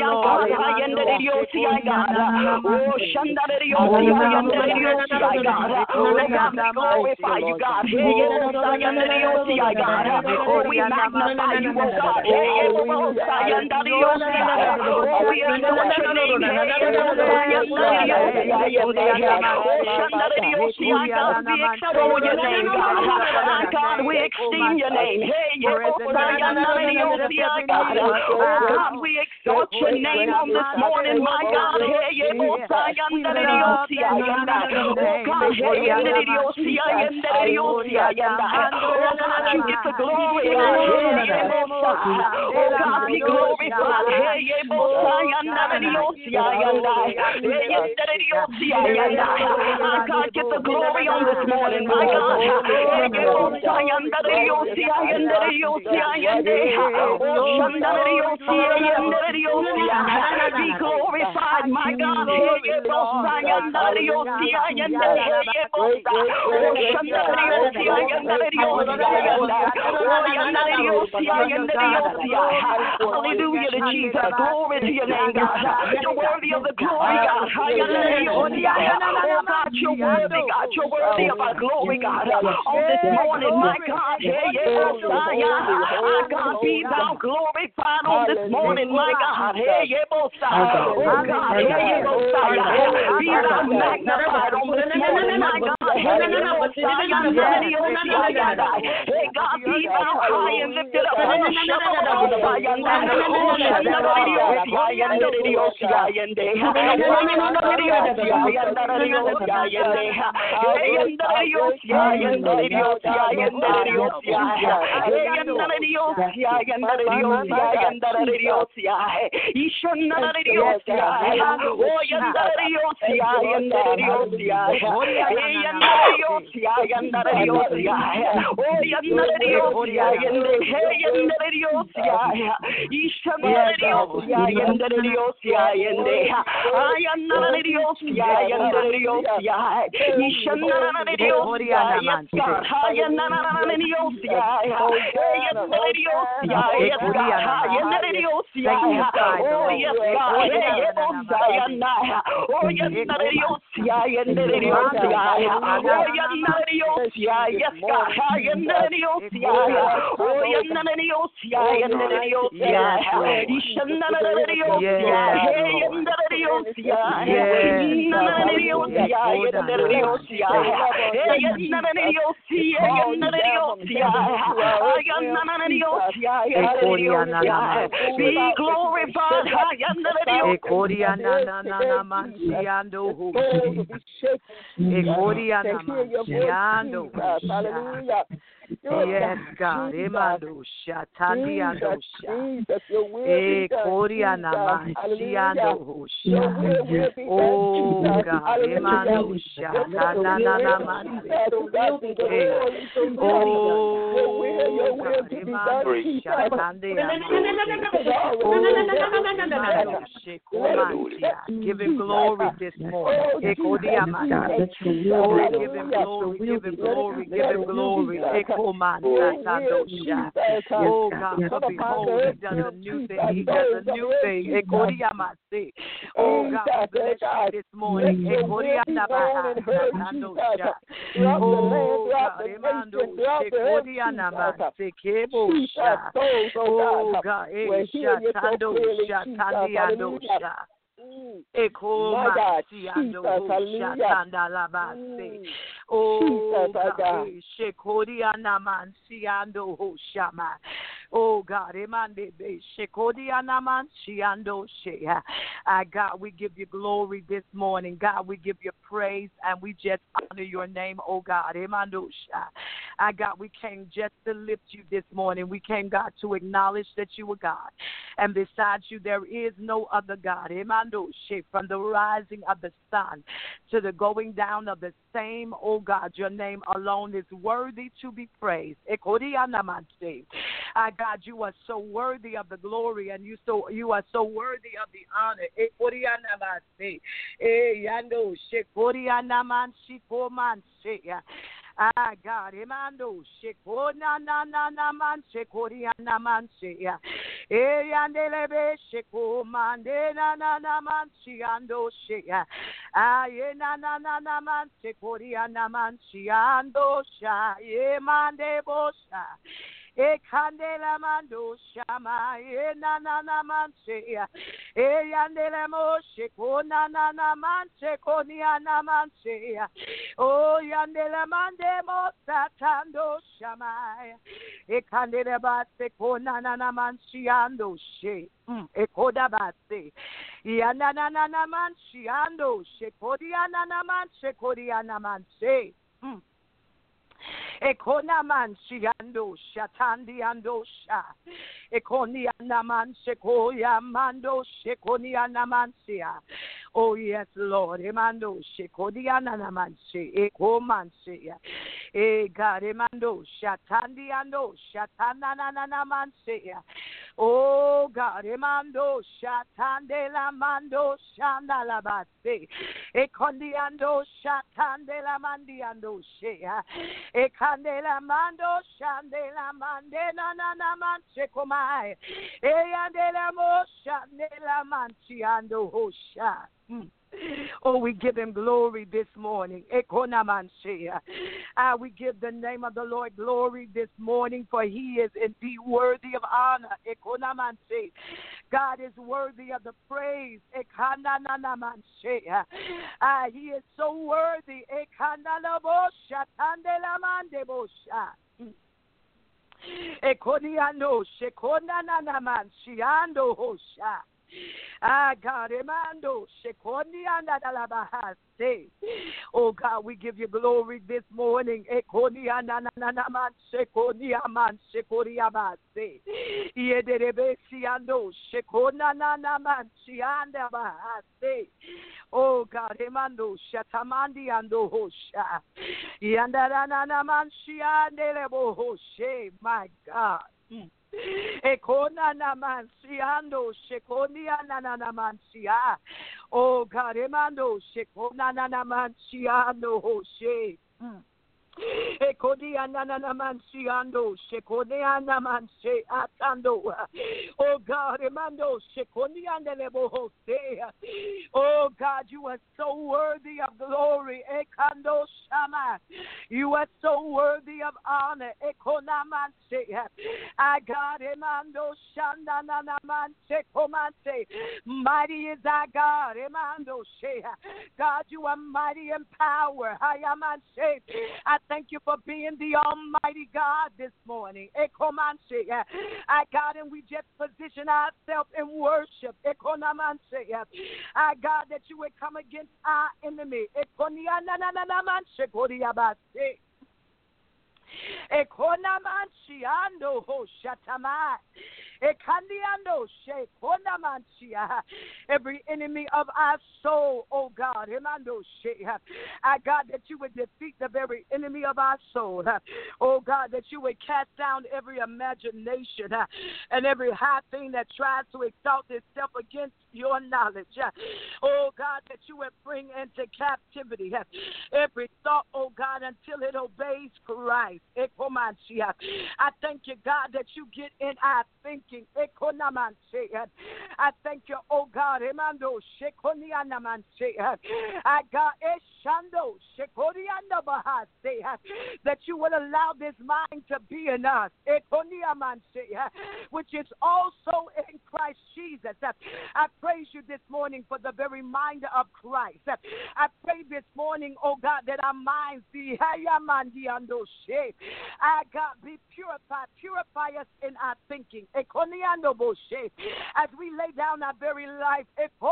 Sayandario Siayanda. Oh, Shandario Siayandario Siayanda. Oh, God, we glorify you, God. Hey, Yebo Sayandario Siayanda. Oh, we magnify you, oh, God. Hey, Yebo Sayandario Siayanda. Oh, we exalt your name. Hey, Yebo Sayandario Siayanda. Oh, Shandario Siayanda. We extol your name, God. Ah, God, we esteem your name. Hey, Yebo Sayandario Siayanda. Oh, God, we exalt your name on this morning, my God. Hey, Yebo you get the glory. Oh God, be glorified. God, get the glory on this morning, my God. Be glorified, my God. Hallelujah to Jesus. Glory to your name, God. You're worthy of the glory, God. Oh, God, you're worthy, God. You're worthy of our glory, God. On this morning, my God. Our God, be thou glorified on this morning, my God. Oh, God. Be thou magnified on this morning, my God. Hey, God, be thou high and lifted up. Be glorified. Yes, God. Emando shatandiando sha. E koriana mansiando sha. Oh God. Emando shatanana mansi. Oh God. Emando shatandiando. Give him glory this morning. E koriama. Oh, give him glory. Give him glory. Give him glory. Oh, man, oh God, for behold, he does a new thing. He does a new thing. Oh God, we bless you this morning. Oh God, Eko masi ando shatanda labase. Oh God, shekodi anamansi ando hoshama. Oh God, emande be shekodi anamansi ando she. Ah God, we give you glory this morning. God, we give you praise and we just honor your name, oh God. Emando sha. Ah God, we came just to lift you this morning. We came, God, to acknowledge that you are God, and besides you there is no other God. Emando she. From the rising of the sun to the going down of the same, oh God, your name alone is worthy to be praised. Ah, God, you are so worthy of the glory, and you so you are so worthy of the honor. Ah, God, Emando, Shekona, na, na, na, man, Shekoria, na, man, Shea, Eyandelebe, Sheko, Mande, na, na, na, man, Shiando, Shea, Ah, ye, na, na, na, na, man, Shekoria, na, man, Shiando, Sha, Ye, Mande, Bosha, E candela mando shama e na na na manse e yandele moshe kona na na manse konia na manse o yandele mande mosa tando shama e candela base kona na na manse ando she e koda base yana na na na manse ando she kodia na na manse kodia na manse Ekona man shiando shatandi ando sha. Ekoni anaman sekoya mando shekoni anamansia. Oh yes, Lord. Emando shekoni anamansi. Ekomansia. E God emando shatandi ando shatana nanamansia. Oh God emando shatande la mando shanda la base. Ekondi ando shatande la mandi ando shea. E candela mando shandela mandela nana manche comai e andela mo shandela manchi ando hosha. Oh, we give him glory this morning. Uh, we give the name of the Lord glory this morning, for he is indeed worthy of honor. God is worthy of the praise. Uh, he is so worthy. Ah, God, Emando, Shekoni and Adalabahase. Oh, God, we give you glory this morning. Ekoni and Ananaman, Shekoni Aman, Shekori Abase. Yederebesi ando, Shekona Nanaman, Shianda Bahase. Oh, God, Emando, Shatamandi ando Hosha. Yandananaman, Shiandelebo Hoshe, my God. Ekona namansiando shekonia nananamansia. Oh God, emando shekona nanamansiando hoshe. Ekodia nananamansiando shekonia namanse atando. Oh God, emando shekonia nelebo hosea. Oh God, you are so worthy of glory. Ekando shama. You are so worthy of honor. Ekonamanse. I God, emando shanda nanamanse komanse. Mighty is our God. Emando shea. God, you are mighty in power. Hayamanse. I thank you for being the Almighty God this morning. Ekomanse. I God, and we just position ourselves in worship. Ekonamanse. I God, that you would come against our enemy. Ekonianananamanse koriabase. Ekonamansiando ho shatamai. Ekandiando she konamansia. Every enemy of our soul, oh God, emando she. I God, that you would defeat the very enemy of our soul. Oh God, that you would cast down every imagination and every high thing that tries to exalt itself against your knowledge. Oh God, that you would bring into captivity every thought, oh God, until it obeys Christ. I thank you, God, that you get in our thinking. I thank you, oh God, I got that you will allow this mind to be in us, which is also in Christ Jesus. I praise you this morning for the very mind of Christ. I pray this morning, oh God, that our minds be, I God, be purified. Purify us in our thinking. As we lay down our very life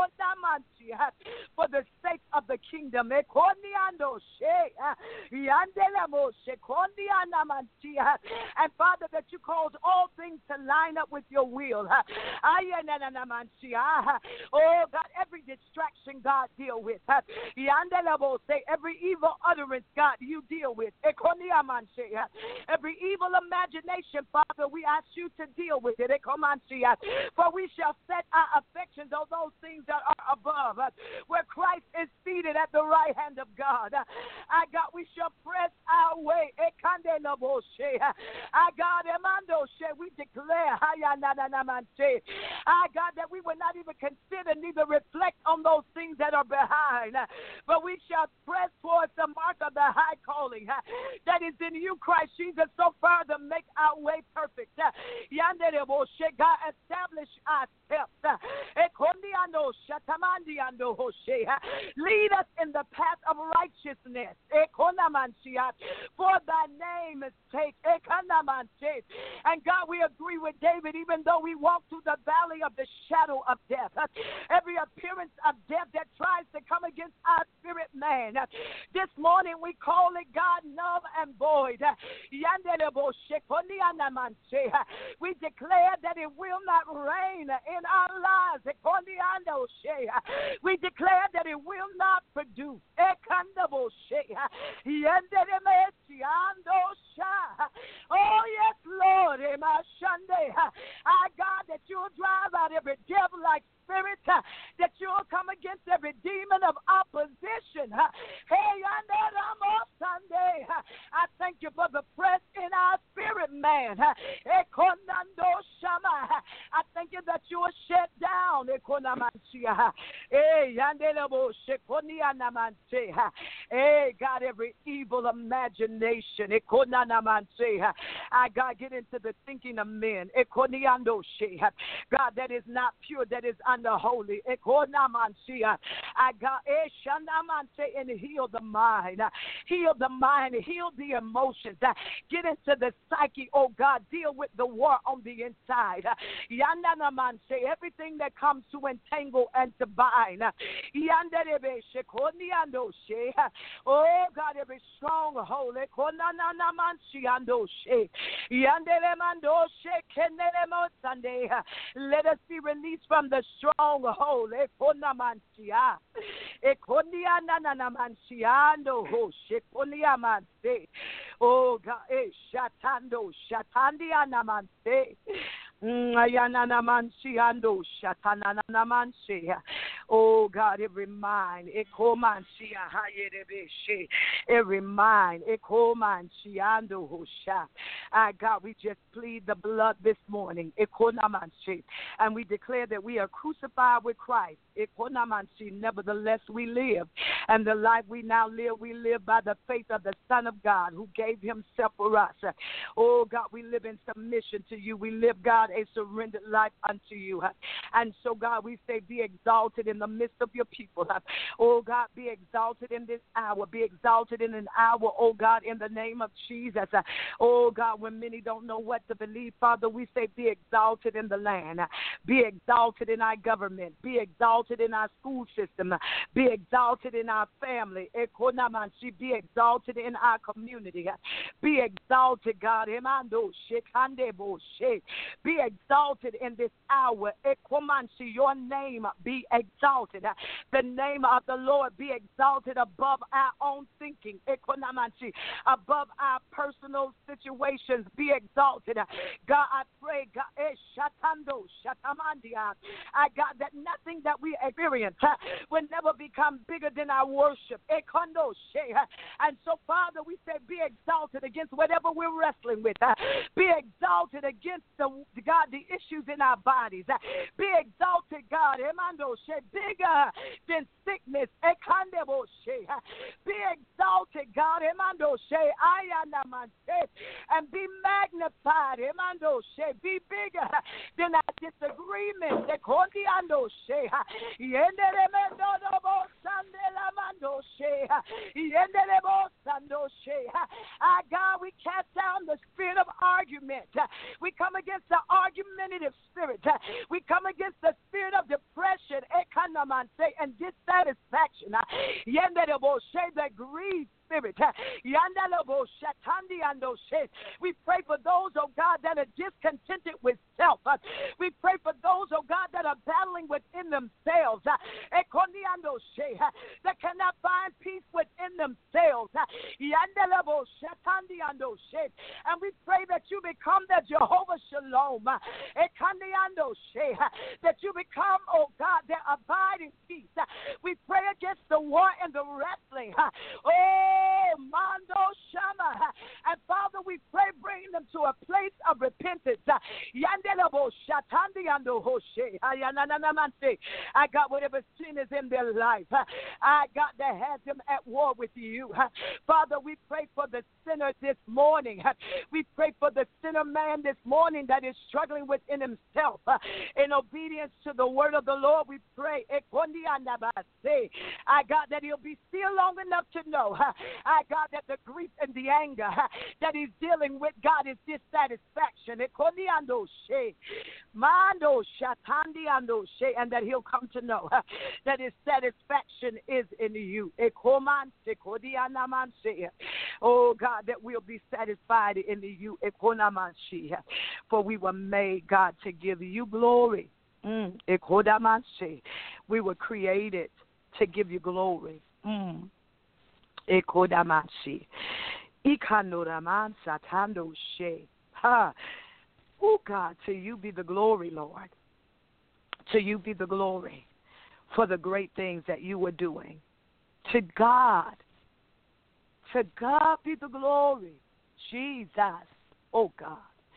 for the sake of the kingdom. And Father, that you cause all things to line up with your will. Oh God, every distraction, God, deal with. Say every evil utterance, God, you deal with. Every evil imagination, Father, we ask you to deal with it. For we shall set our affections on those things that are above, where Christ is seated at the right hand of God. I God, we shall press our way. I God, we declare, I God, that we will not even consider, neither reflect on those things that are behind, but we shall press towards the mark of the high calling that is in you, Christ Jesus, so far to make our way perfect. God, establish our steps. Lead us in the path of righteousness for thy name's sake. And God, we agree with David, even though we walk through the valley of the shadow of death, every appearance of death that tries to come against our spirit man, this morning we call it, God, null and void. We declare that it will not reign in our lives. We declare that it will not produce. Oh, yes, Lord. I God, that you'll drive out every devil-like spirit, that you'll come against every demon of opposition. Hey, Sunday, I thank you for the press in our spirit, man. I thank you that you will shut down. Hey, God, every evil imagination. I God, get into the thinking of men. God, that is not pure, that is unholy. I God, and heal the mind. Heal the mind. Heal the emotions. Get into the psyche, oh God. Deal with the war on the inside. Everything that comes to entangle and to bind. Oh God, every stronghold. Let us be released from the stronghold. Oh God, Shatando, Shatandia Namanse. Oh God, every mind, every mind, ah God, we just plead the blood this morning, and we declare that we are crucified with Christ. Nevertheless, we live, and the life we now live, we live by the faith of the Son of God who gave himself for us. Oh God, we live in submission to you. We live, God, a surrendered life unto you. And so, God, we say, be exalted in the midst of your people. Oh God, be exalted in this hour. Be exalted in an hour, oh God, in the name of Jesus. Oh God, when many don't know what to believe, Father, we say, be exalted in the land. Be exalted in our government. Be exalted in our school system. Be exalted in our family. Be exalted in our community. Be exalted, God. Be exalted in this hour. Your name be exalted. The name of the Lord be exalted above our own thinking. Above our personal situations. Be exalted. God, I pray, God, I got that nothing that we experience will never become bigger than our worship. And so, Father, we say, be exalted against whatever we're wrestling with. Be exalted against the God, the issues in our bodies. Be exalted, God, bigger than sickness. Be exalted, God, and be magnified. Be bigger than our disagreements. Our God, we cast down the spirit of argument. We come against the argumentative spirit. We come against the spirit of depression and dissatisfaction. That grief spirit. We pray for those, oh God, that are discontented with self. We pray for those, oh God, that are battling within themselves, that cannot find peace within themselves. Yandelebo Shatandiando She. And we pray that you become the Jehovah Shalom. Ekandiando She. That you become, oh God, their abiding peace. We pray against the war and the wrestling. Oh, Mando Shama. And Father, we pray bring them to a place of repentance. Yandelebo Shatandiando She. I got whatever sin is in their life. I got that has them at war with you. Father, we pray for the sinner this morning. We pray for the sinner man this morning that is struggling within himself. In obedience to the word of the Lord, we pray. I got that he'll be still long enough to know. I got that the grief and the anger that he's dealing with, God, is dissatisfaction. And that he'll come to know that his satisfaction is in you. Oh God, that we'll be satisfied in you. For we were made, God, to give you glory. Mm. We were created to give you glory. Mm. Oh God, to you be the glory, Lord. To you be the glory for the great things that you were doing. To God, to God be the glory. Jesus, oh God.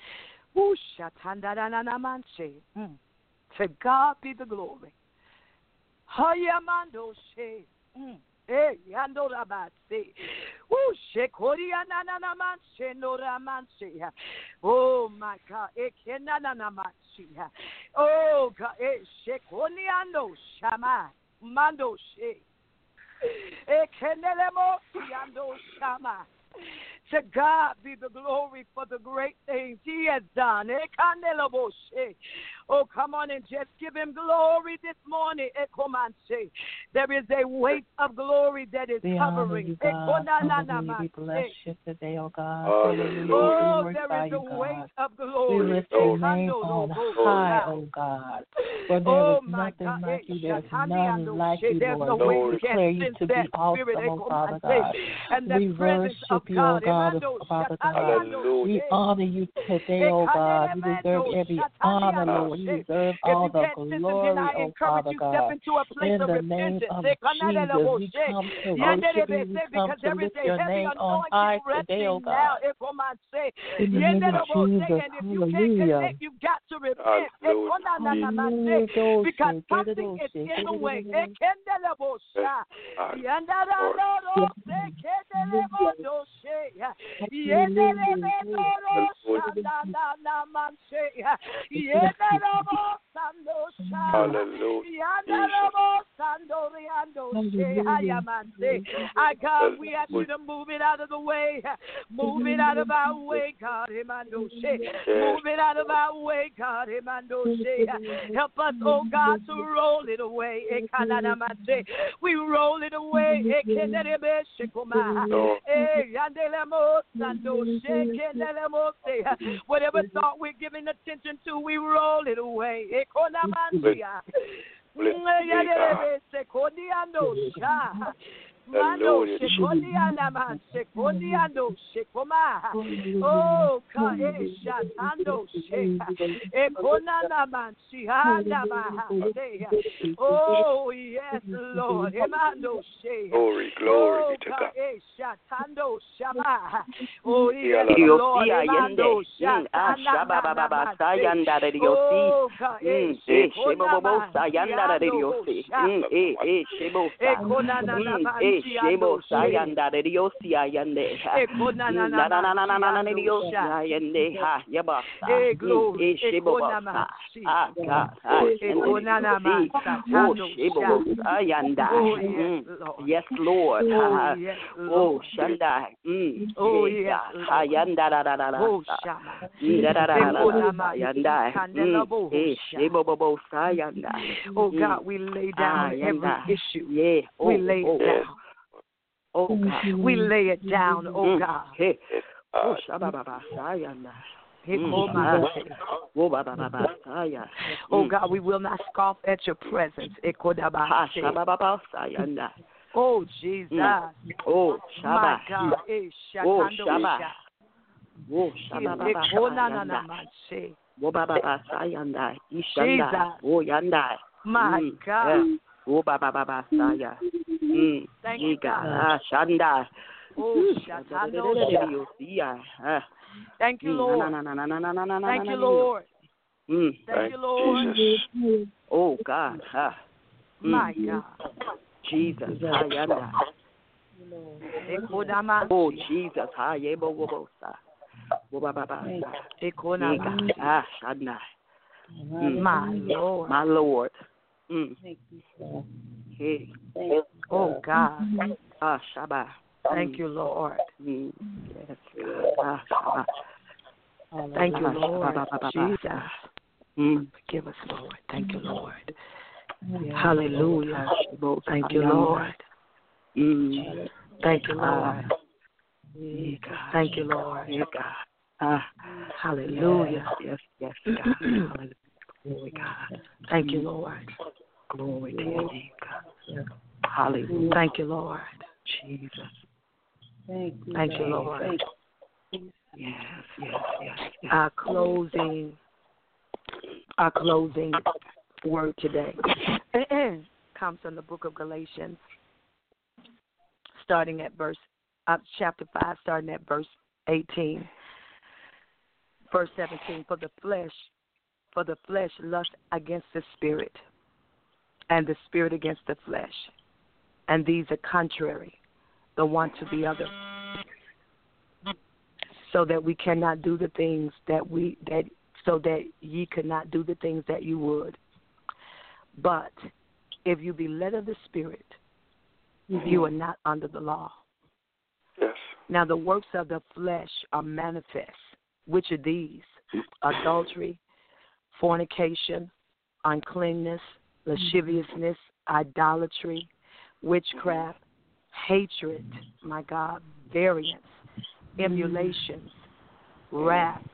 Mm. To God be the glory. Hayamando she. Mm. Eh, yando rabase. Oh, shekoria na na na manche no ramanche. Oh my God, ekena na na manche. Oh God, eh, shekoniando shama mando she. Ekenelemo yando shama. To God be the glory for the great things he has done. Oh, come on and just give him glory this morning. There is a weight of glory that is we covering. You, we bless you today, oh God. Oh, there is a weight of glory. We lift your name on high, oh God. For there oh, is nothing God. like you. There's none like you, There's Lord. No we declare you to be awesome, oh Father God. We worship you, oh God, Father God. We honor you today, oh God. You deserve every honor, Lord. You deserve all the glory, oh Father God. In the name of Jesus, we come to worship you. We come to lift your name on high today, oh God. In the name of Jesus, hallelujah. You've got to repent. Because something is in the way. I God, we ask you to move it out of the way. Move it out of our way, God. Move it out of our way, God. Help us, oh God, to roll it away. We roll it away. Whatever thought we're giving attention to, we roll it away. Mando shekoniana man shekoniano shekoma. Oh, kaesha tando sheka. Ekonana man shihana mahase. Oh, yes, Lord. Emando sheka. Glory, glory be to God. Kaesha tando shama. Oh, yes, Lord. Emando shaka. Oh, kaesha konana. Shebo sayanda de diosia yande ha na na na na na na diosia yande ha yaba e shebo sa ah God oh shebo sayanda yes Lord oh shanda oh yeah ayanda da da da da da da da yanda e shebo bobo sayanda. Oh God, we lay down every issue. Yeah, we lay it down. Oh God, we lay it down, oh God. Oh, Shababa Sayana. Oh God, we will not scoff at your presence. Oh, Jesus. Mm. Oh, Shabbat. My God. Eh, Oh, Shatando Shabbat. Sha. Oh, Shabbat. Eh, Baba, oh, na, Shabbat, na, na, Yanda. man, say. Oh, Baba, Baba, Sayanda. Ishanda. Jesus. Oh, Yanda. My Mm. God. Yeah. Oh, Baba, Baba, Saya. Mm. Thank you, God. Ah, Shanda. Oh, Shatando Sha. Ah. Thank you, Mm. Lord. Na, na, na, na, na, na, na, na, Thank na, you, na, Lord. Mm. Thank you, Lord. Jesus. Oh, God. Ah. Mm. My God. Jesus. Ah, Yanda. Ekodama. Oh, Jesus. Ah, Yebo, Wobo, Sa. Woba, Baba, Sa. Ekonama. Yega. Ah, Shanda. Mm. My Lord. My Lord. Mm. Hey. Oh, God. Ah, Shabbat. Thank you, Lord. Mm. Yes, God. Ah, Shabbat. Thank you, Ah, Lord. Shabbat, Baba, Jesus. Mm. Forgive us, Lord. Thank you, Lord. Yes, Hallelujah. Lord. Thank you, Lord. Mm. Thank you, Ah. Lord. Yeah, God. Thank you, Lord. Yeah, God. Ah. Hallelujah. Yes, yes, yes, God. Hallelujah. Glory, God. Thank you, Lord. Glory to your name, God. Hallelujah. Thank you, Lord. Jesus. Thank you, Thank you, God. Lord. Thank Yes, yes, yes, yes. Our closing, our closing word today comes from the book of Galatians, starting at verse, uh, chapter five, starting at verse eighteen. Verse seventeen, for the flesh, for the flesh lusts against the spirit, and the spirit against the flesh. And these are contrary, the one to the other, so that we cannot do the things that we, that so that ye could not do the things that you would. But if you be led of the Spirit, mm-hmm. you are not under the law. Yes. Now the works of the flesh are manifest, which are these: adultery, fornication, uncleanness, lasciviousness, idolatry, witchcraft, hatred, my God, variance, emulations, wrath,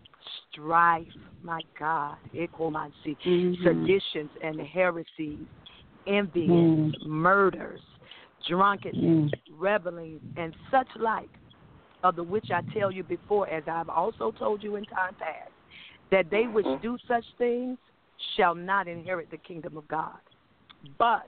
strife, my God, mm-hmm. seditions and heresies, envies, mm. murders, drunkenness, mm. revelings, and such like, of the which I tell you before, as I've also told you in time past, that they which do such things shall not inherit the kingdom of God. But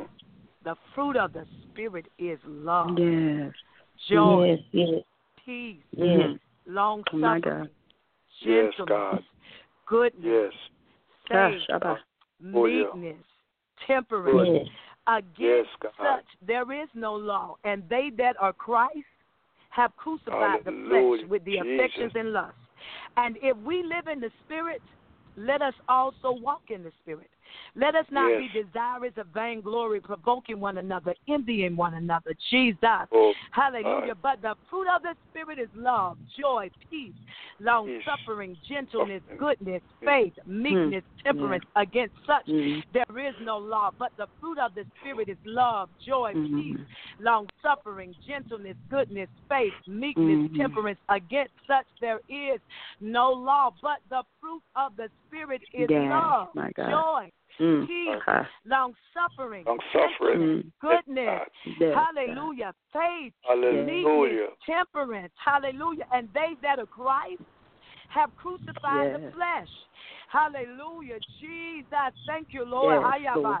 the fruit of the Spirit is love, yes. joy, yes, yes. peace, yes. long-suffering, oh yes, gentleness, goodness, yes. faith, meekness, temperance. Against yes, such there is no law. And they that are Christ have crucified Hallelujah. the flesh with the Jesus. affections and lusts. And if we live in the Spirit, let us also walk in the Spirit. Let us not yes. be desirous of vainglory, provoking one another, envying one another. Jesus. Oh, hallelujah. God. But the fruit of the Spirit is love, joy, peace, long-suffering, gentleness, goodness, faith, meekness, mm. temperance. Yeah. Against such mm. there is no law. But the fruit of the Spirit is love, joy, mm. peace, long-suffering, gentleness, goodness, faith, meekness, mm. temperance. Against such there is no law. But the fruit of the Spirit is yes, love, my God. joy, Mm. peace, Okay. long-suffering, long-suffering, goodness, yes, hallelujah, faith, hallelujah. meekness, temperance, hallelujah. And they that are Christ have crucified yes. the flesh. Hallelujah. Jesus, thank you, Lord. Yes, Lord.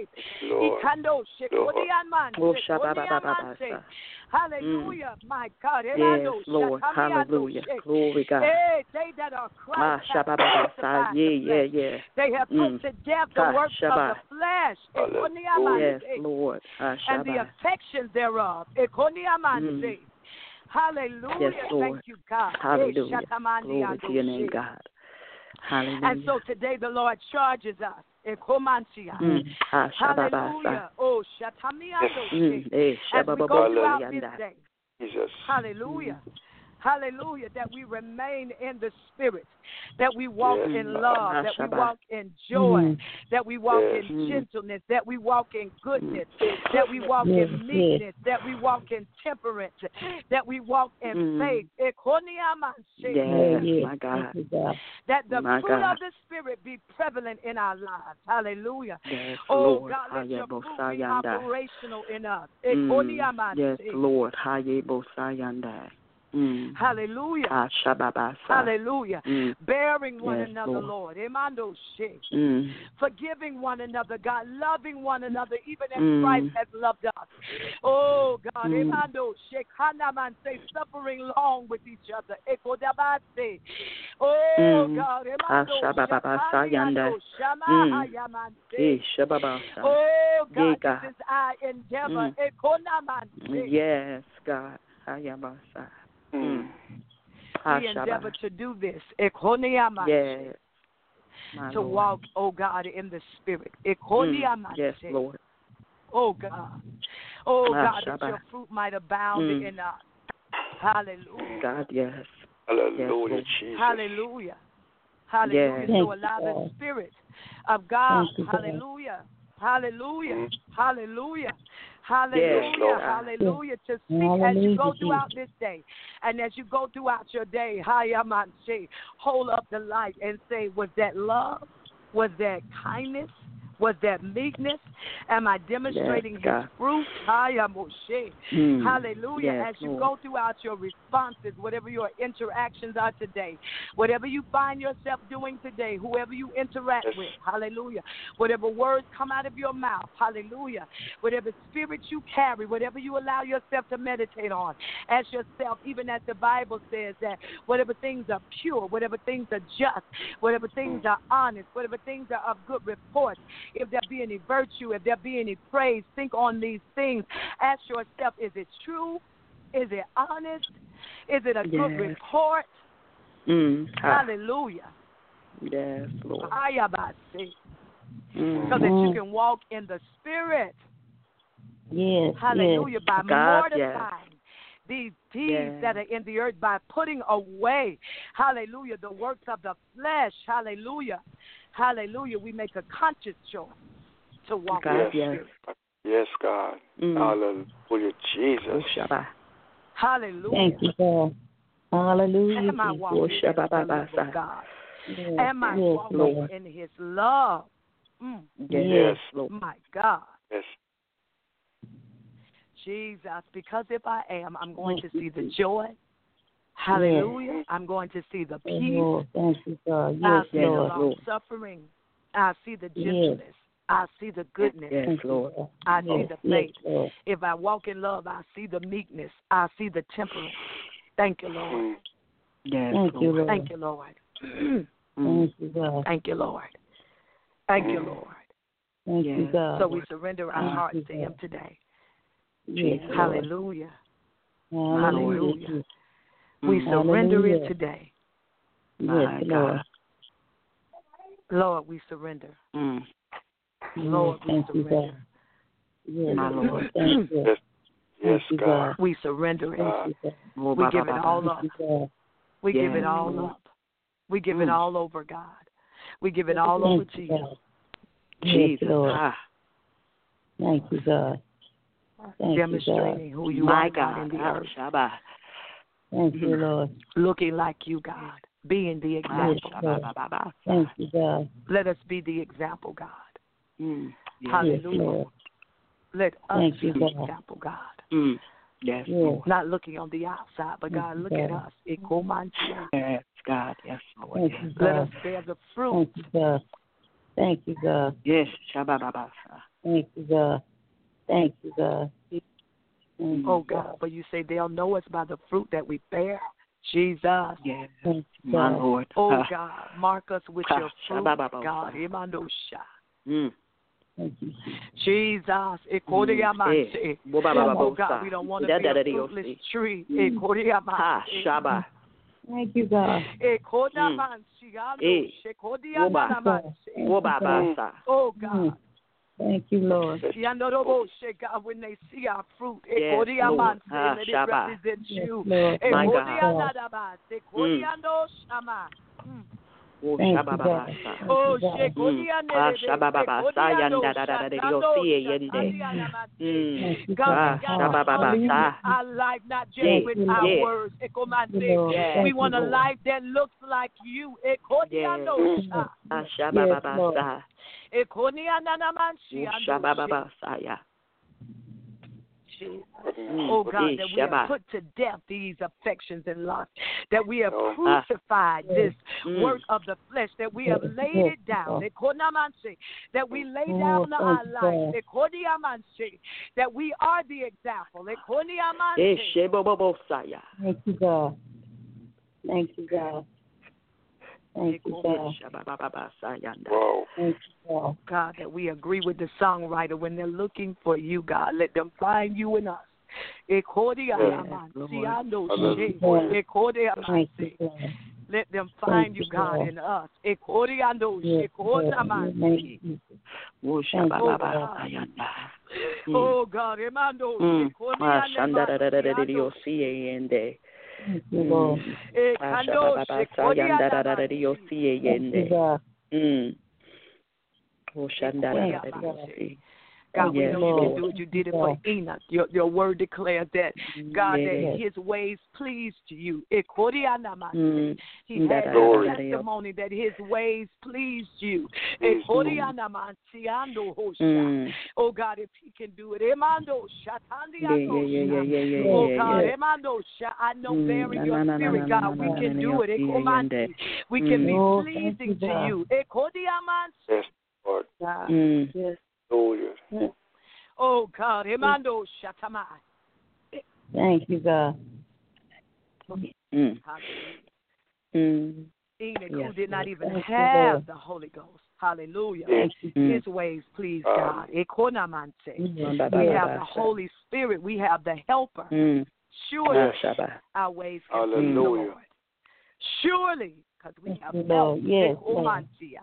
Lord. Lord. Hallelujah, mm. my God. Yes, Lord. Hallelujah. Glory, God. Hey, they that are Christ have crucified yeah, the yeah, flesh. yeah. They have put mm. to death the works Shabbat. of the flesh. Yes, Lord. And the affections thereof. Mm. Hallelujah. Yes, Lord. Thank you, God. Hallelujah. Glory to your name, God. Hallelujah. And so today the Lord charges us. Mm. Hallelujah. Oh, Shatamiando. Yes. As we go throughout this day. Jesus. Hallelujah. Hallelujah, that we remain in the Spirit, that we walk Yes. in love, that we walk in joy, Mm. that we walk Yes. in gentleness, that we walk in goodness, that we walk Yes, in meekness, that we walk in temperance, that we walk in Mm. faith. Yes, Yes. my God. Thank you, God. That the My fruit God. of the Spirit be prevalent in our lives. Hallelujah. Yes, Oh, Lord. God, let your fruit be Hayabosayanda. operational in us. Mm. Yes, Lord. Hayabosayanda. Mm. Hallelujah. Ah, Shababasa. Hallelujah. Mm. Bearing one Yes, another, Lord. Lord. Emando she. Mm. Forgiving one another, God. Loving one another, even as Mm. Christ has loved us. Oh, God. Mm. Emando she. Kanaman say, suffering long with each other. Ekodabase. Oh, Mm. God. Ah, Emando Shababasa yanda. shakaniando shama Mm. hayamanse. Eh, Shababasa. Oh, God. Yeah, God. This is our endeavor. Mm. Ekonamanse. Yes, God. Hayabasa. Mm. Ah, We endeavor Shabba. to do this. Ekoniamanse. Yes. My To Lord. walk, oh God, in the Spirit. Mm. Ekoniamanse. Yes, Lord. Oh God. Oh Ah, God, that Shabbat. your fruit might abound Mm. in us. Hallelujah. God, yes. Hallelujah, Yes, Jesus. Hallelujah. Hallelujah. Yes. So allow the Spirit of God. Thank you, God. Hallelujah. Hallelujah. Mm. Hallelujah. Hallelujah. Yes, Lord. Hallelujah. To speak as you Hallelujah, go Jesus. throughout this day. And as you go throughout your day, Hayamanche, hold up the light and say, was that love? Was that kindness? Was that meekness? Am I demonstrating Yes, his God. fruit? Hayamoshe. Mm. Hallelujah. Yes, As you Lord. go throughout your responses, whatever your interactions are today, whatever you find yourself doing today, whoever you interact Yes. with, hallelujah. Whatever words come out of your mouth, hallelujah. Whatever spirit you carry, whatever you allow yourself to meditate on, as yourself, even as the Bible says that whatever things are pure, whatever things are just, whatever things are honest, whatever things are of good report, if there be any virtue, if there be any praise, think on these things. Ask yourself, is it true? Is it honest? Is it a good Yes. report? Mm. Ah. Hallelujah. Yes, Lord. Ayabase. Mm. So that you can walk in the Spirit. Yes. Hallelujah. By God, mortifying these deeds Yes. that are in the earth, by putting away, hallelujah, the works of the flesh. Hallelujah. Hallelujah. We make a conscious choice to walk in God, the yes. Spirit. Yes, God. Mm. Hallelujah, Jesus. Oh, Shabbat. Hallelujah. Thank you, God. Hallelujah. Am I Jesus. walking Oh, in the Shabbat, love Baba, of God? Yes. Am I Yes, walking Lord. in his love? Mm. Yes, Yes. Lord. My God. Yes. Jesus, because if I am, I'm going to Thank you, see the Jesus. joy. Hallelujah. I'm going to see the Yes, peace. Lord. Thank you, God. I'll Yes, see the Lord. long suffering. I'll see the gentleness. I'll see the goodness. Yes, Thank you, Lord. God. I see Yes, the yes, faith. Lord. If I walk in love, I see the meekness. I see the temperance. Thank you, Lord. Mm. Yes, Thank you, Lord. Lord. Thank you, Lord. Mm. Thank you, God. Thank you, Lord. Thank you, Mm. Lord. Thank you, Yes. God. So we surrender our Thank hearts you, to God. him today. Yes, Lord. Hallelujah. Hallelujah. Hallelujah. We Mm. surrender it Hallelujah. today. My Yes, God. Lord. Lord, we surrender. Mm. Lord, we Thank you, surrender. God. Yes, My Lord. Lord. Thank you. Yes. Yes, you, God. God. We surrender it. God. Thank you, God. Oh, We Baba, give it Baba. all up. Thank you, God. We give Yes, it all Lord. up. We give it Mm. all over, God. We give it all over Thank to you, you. God. Yes, Jesus. Lord. Ah. Thank you, God. Thank Demonstrating you, who you My are, God, God. in the Ah, earth. Shabbat. God. Thank you, Lord. Looking like you, God. Being the Ah, example. Lord. Shabbat, Baba. Thank you, God. Let us be the example, God. Mm. Yes. Hallelujah. Yes, Lord. Let us Thank be you, the God. example, God. Mm. Yes, Yes. Lord. Not looking on the outside, but Thank God, you, look at God. us. Ikomantia. Yes, God. Yes, Lord. Thank Yes. you, Let us God. bear the fruit. Thank you, God. Thank you, God. Yes, Shabbat, Baba. Thank you, God. Thank you, God. Thank Oh, you, God. But you say they'll know us by the fruit that we bear. Jesus. Yes, Thank you, my God. Lord. Oh, Ah. God. Mark us with Ah, your fruit, Shabbat, God. Imandosha. Mm. Thank you, Jesus. Mm. Ikoriamanse. Eh, bo- ba- ba- ba- Oh, bo- God, sa. we don't want to Da- be da- a da- da- yo- fruitless see. tree. Mm. Ikoriamanse. Ha, Shabbat. Thank you, God. Ikodamanse. Eh. Ikodianamanse. Wo ba ba Thank you, sa. Oh, God. Mm. Thank you, Lord. God, when they see our fruit, yes, Lord. Ah, let it Shabbat. represent you. Yes, my God. Mm. Oh, Thank you, Shabababasa. Oh, Mm. Ah, Shabababasa, yanda da da da da yo see yende. Mm. Ah, Shabababasa. our life, not just Yes, with our yes. words. Yes, We want a Lord. life that looks like you. Yes. Ah, Shabababasa. Oh, Shabababasa, yeah. Oh God, that we have put to death these affections and lusts, that we have crucified this Mm. work of the flesh, that we have laid it down, that we lay down our lives, that we are the example. Eh, Shebobobosaya. Thank you, God. Thank you, God. Thank you, God. Shabababasa, yanda. Wow. Thank you, God. God, that we agree with the songwriter when they're looking for you, God. Let them find you in us. Yes, Let them find you, God, in us. Yes, Oh, Shabababasa, yanda. Oh God, Emando. Mm. Ah, shanda da da da da da yo see yende. Mm. Ah, Shabababasa, yanda da da da da yo see yende. Mm. Oh, shanda da da da da yo see. God, we Yes, know you Lord. can do it. You did it for Enoch. Your, your word declares that, God, Yes. that his ways pleased you. He Mm. had Da, a da, da, da, da, testimony that his ways pleased you. Mm. Oh, God, if he can do it. Yeah, yeah, yeah, yeah, yeah, yeah, Oh, yeah, God, yeah. I know Mm. bearing Na, your na, na, spirit, na, na, God, na, we na, can na, do na, it. yeah, yeah, We yeah. can be Mm. pleasing to you. Yes, Lord. Mm. yes. Hallelujah. Oh, God. Emando Shatamai. Thank you, God. Mm. Mm. Enoch, Yes, who did not Lord. even Thank you, have Lord. the Holy Ghost. Hallelujah. Yes. Mm. His ways please Um, God. Ekonamanse. Mm. Ba, ba, We ba, have ba, the sa. Holy Spirit. We have the Helper. Mm. Surely Ah, Shabba. our ways can please the Hallelujah. Lord. Surely, because we have Lord. help. Yes, Ekomansia.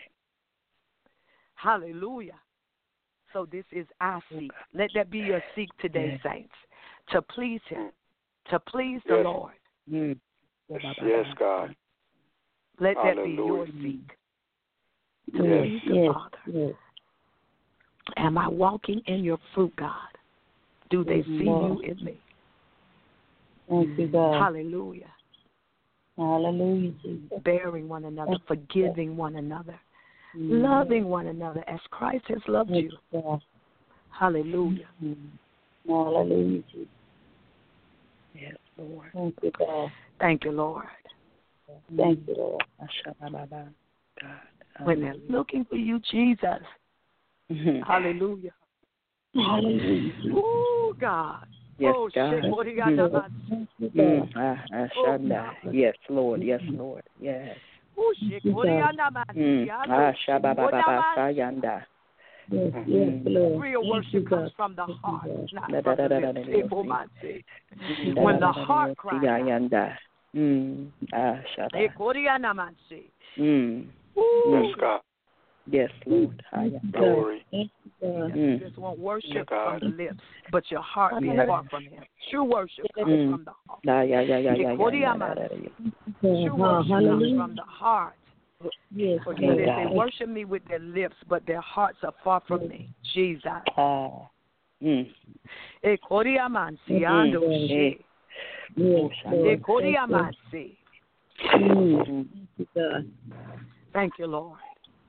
Hallelujah. So this is our seek. Let that be your seek today, saints. To please him. To please the Yes. Lord. Mm. Yes, God. Let that be your Hallelujah. seek. To Yes. please the Yes, Father. yes. Am I walking in your fruit, God? Do they Yes, see Lord. you in me? Thank you, God. Hallelujah. Hallelujah, Jesus. Bearing one another, forgiving one another, Mm. loving one another as Christ has loved Yes, you. God. Hallelujah. Mm. Hallelujah, Jesus. Yes, Lord. Thank you, God. Thank you, Lord. Thank you, Lord. Ah, Shabba, ba, ba. God. When they're looking for you, Jesus. Mhm. Hallelujah. Hallelujah. Oh, God. Yes, oh, God. shit. What do you got Mm. now? Mm. Ah, ah, Oh, Shanda. God. Yes, Lord. Yes, Lord. Yes. Oh, shit. What do you got now? Mm. Ah, Shabba, ba, ba, ba, sa, yanda. Yes, yes, Lord. Real Thank you, worship comes God. from the heart, not Da, from da, the da, da, lips. da, da, People da. might say. Mm. Da, When da, the da, da, heart da, cries yeah, out. yanda. Mm. Ah, Shabba. Eh, Korea Namanse. Mm. Yes, God. Yes, Lord. Ah, yeah. Glory. Thank you, God. You Mm. just want worship Yeah, God. from the lips, but your heart is Yeah. far from him. True worship comes Mm. from the heart. Ah, yeah, yeah, yeah, yeah, Eh, Korea yeah, yeah, da, da, Namanse. da, yeah. True worship comes from the heart. Yes, For Yeah, he they God. say, worship me with their lips, but their hearts are far from me. Jesus. Ah. Mm. Eh, Korea Manse. Ando Mm. she. yes, Eh, Lord. Korea Thank you. Manse. Mm. Mm. Thank you, God. Thank you, Lord.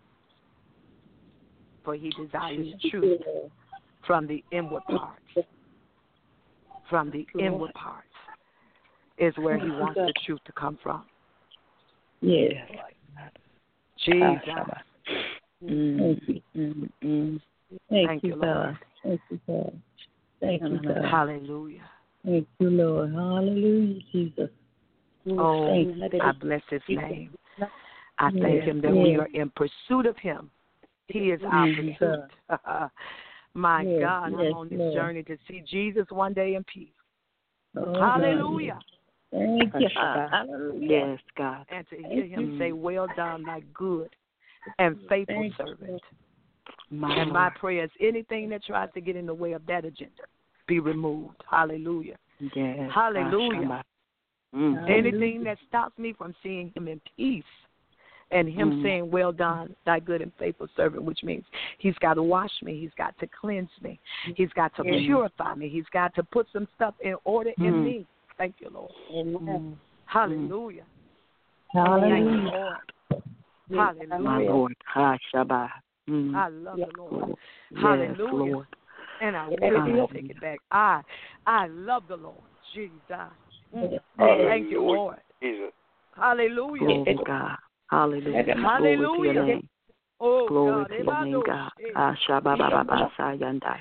For he desires Thank you, truth Lord. from the inward parts. From the inward parts is where he wants the truth to come from. Yes. Jesus. Ah, Thank Mm. you. Mm. Mm. Thank, Thank you, you, God. Lord. Thank you, God. Thank you, God. Hallelujah. Thank you, Lord. Hallelujah, Jesus. Oh, Thank you. I bless his name. I thank him that we are in pursuit of him. He is our Yes, pursuit. My Yes, God, yes, I'm on this Lord. journey to see Jesus one day in peace. Oh, Hallelujah. God. Thank you. Ah, Hallelujah. yes, God. And to hear him you. say, well done, my good and faithful Thank you, servant. My and Lord. my prayer is anything that tries to get in the way of that agenda be removed. Hallelujah. Yes. Hallelujah. Mm. Anything that stops me from seeing him in peace and him Mm. saying, well done, thy good and faithful servant, which means he's got to wash me. He's got to cleanse me. He's got to Mm. purify me. He's got to put some stuff in order in Mm. me. Thank you, Lord. Amen. Hallelujah. Hallelujah. Thank you, Lord. Hallelujah. My Lord. Ha, Shabbat. Mm. I love the Lord. Yes, Hallelujah. Lord. And I will take it back. I I love the Lord. Jesus. Mm. Thank you, Lord. Jesus. Hallelujah. Glory God. Hallelujah. Hallelujah. Glory to your name. Oh, Glory God. to your name, God. Ah, Shabbat, Baba, Baba, Sayanda.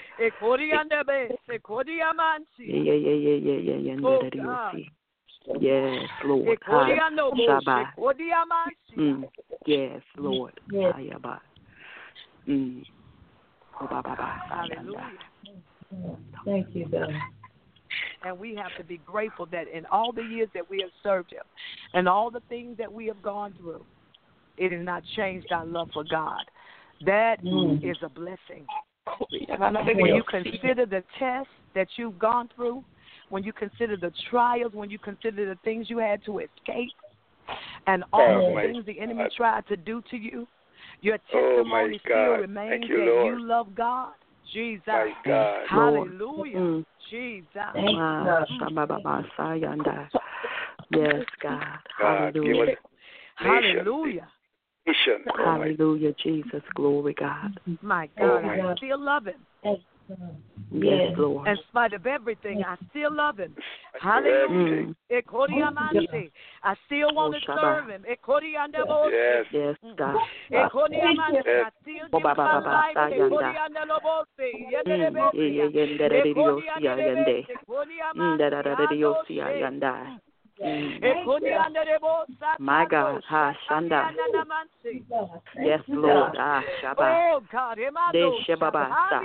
Yeah, yeah, yeah, yeah, yeah, yeah, yeah. Oh, That you God. see. Yes, Lord. Ha, Shabbat. Mm. Yes, Lord. Yes. Ha, Yabba. Mm. Oh, Baba, Baba, Sayanda. Hallelujah. Thank you, God. And we have to be grateful that in all the years that we have served him and all the things that we have gone through, it has not changed our love for God. That Mm. is a blessing. When you consider the tests that you've gone through, when you consider the trials, when you consider the things you had to escape, and all Oh, the my things the enemy God. tried to do to you, your Oh, my testimony still God. remains Thank you, that Lord. you love God. Jesus. My God. Hallelujah. Mm. Jesus. Ah, Shabbat, Baba, Sayanda. Yes, God. God, give Hallelujah. us Hallelujah. patience. Oh, my Hallelujah, Jesus. Glory, God. My Oh, God, my I still love him. Yes, Lord. In spite of everything, I still love him. Thank you, Hallelujah. Mm. Ekoriamante. I still want Oh, to Shabbat. serve him. Ekoriandabose. Yes. Yes, God. Ekoriamante. I still Oh, give him Baba, my Baba, life. Sayanda. Ekoriandalobose. Mm. Yeah, yeah, yeah, da, da, da, Dios, yeah, yende. Mm, da, da, da, da, Dios, yeah, yanda. Mm. My God, ha, Shanda. Yes, Lord, ah, Shabbat. Oh God, De Shebaba, sa.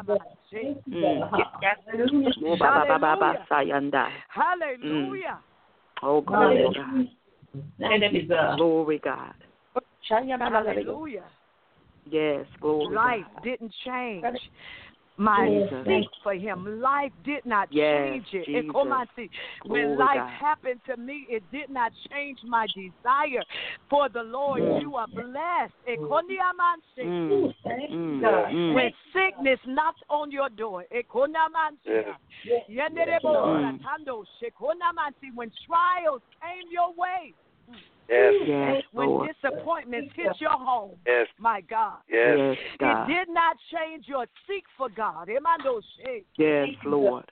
Mm. Oh, Baba, Baba, Baba, Sayanda. Hallelujah. Oh, glory, God. Thank you, God. Glory, God. Hallelujah. Yes, glory, Life God. didn't change my Jesus. seek for him. Life did not Yes, change it. Jesus. And come on, see, when Glory, life God. happened to me, it did not change my desire for the Lord. Mm. You are blessed. And kondiamansi. Mm. Mm. Yes. Mm. When sickness knocks on your door, eh, kondamansi. Yes. Yenderebo Mm. satando she kondamansi. When trials came your way, Yes. Yes, when Lord. disappointments hit your home, Yes. my God. Yes. Yes, It God. did not change your seek for God. Emando she. Yes, Lord.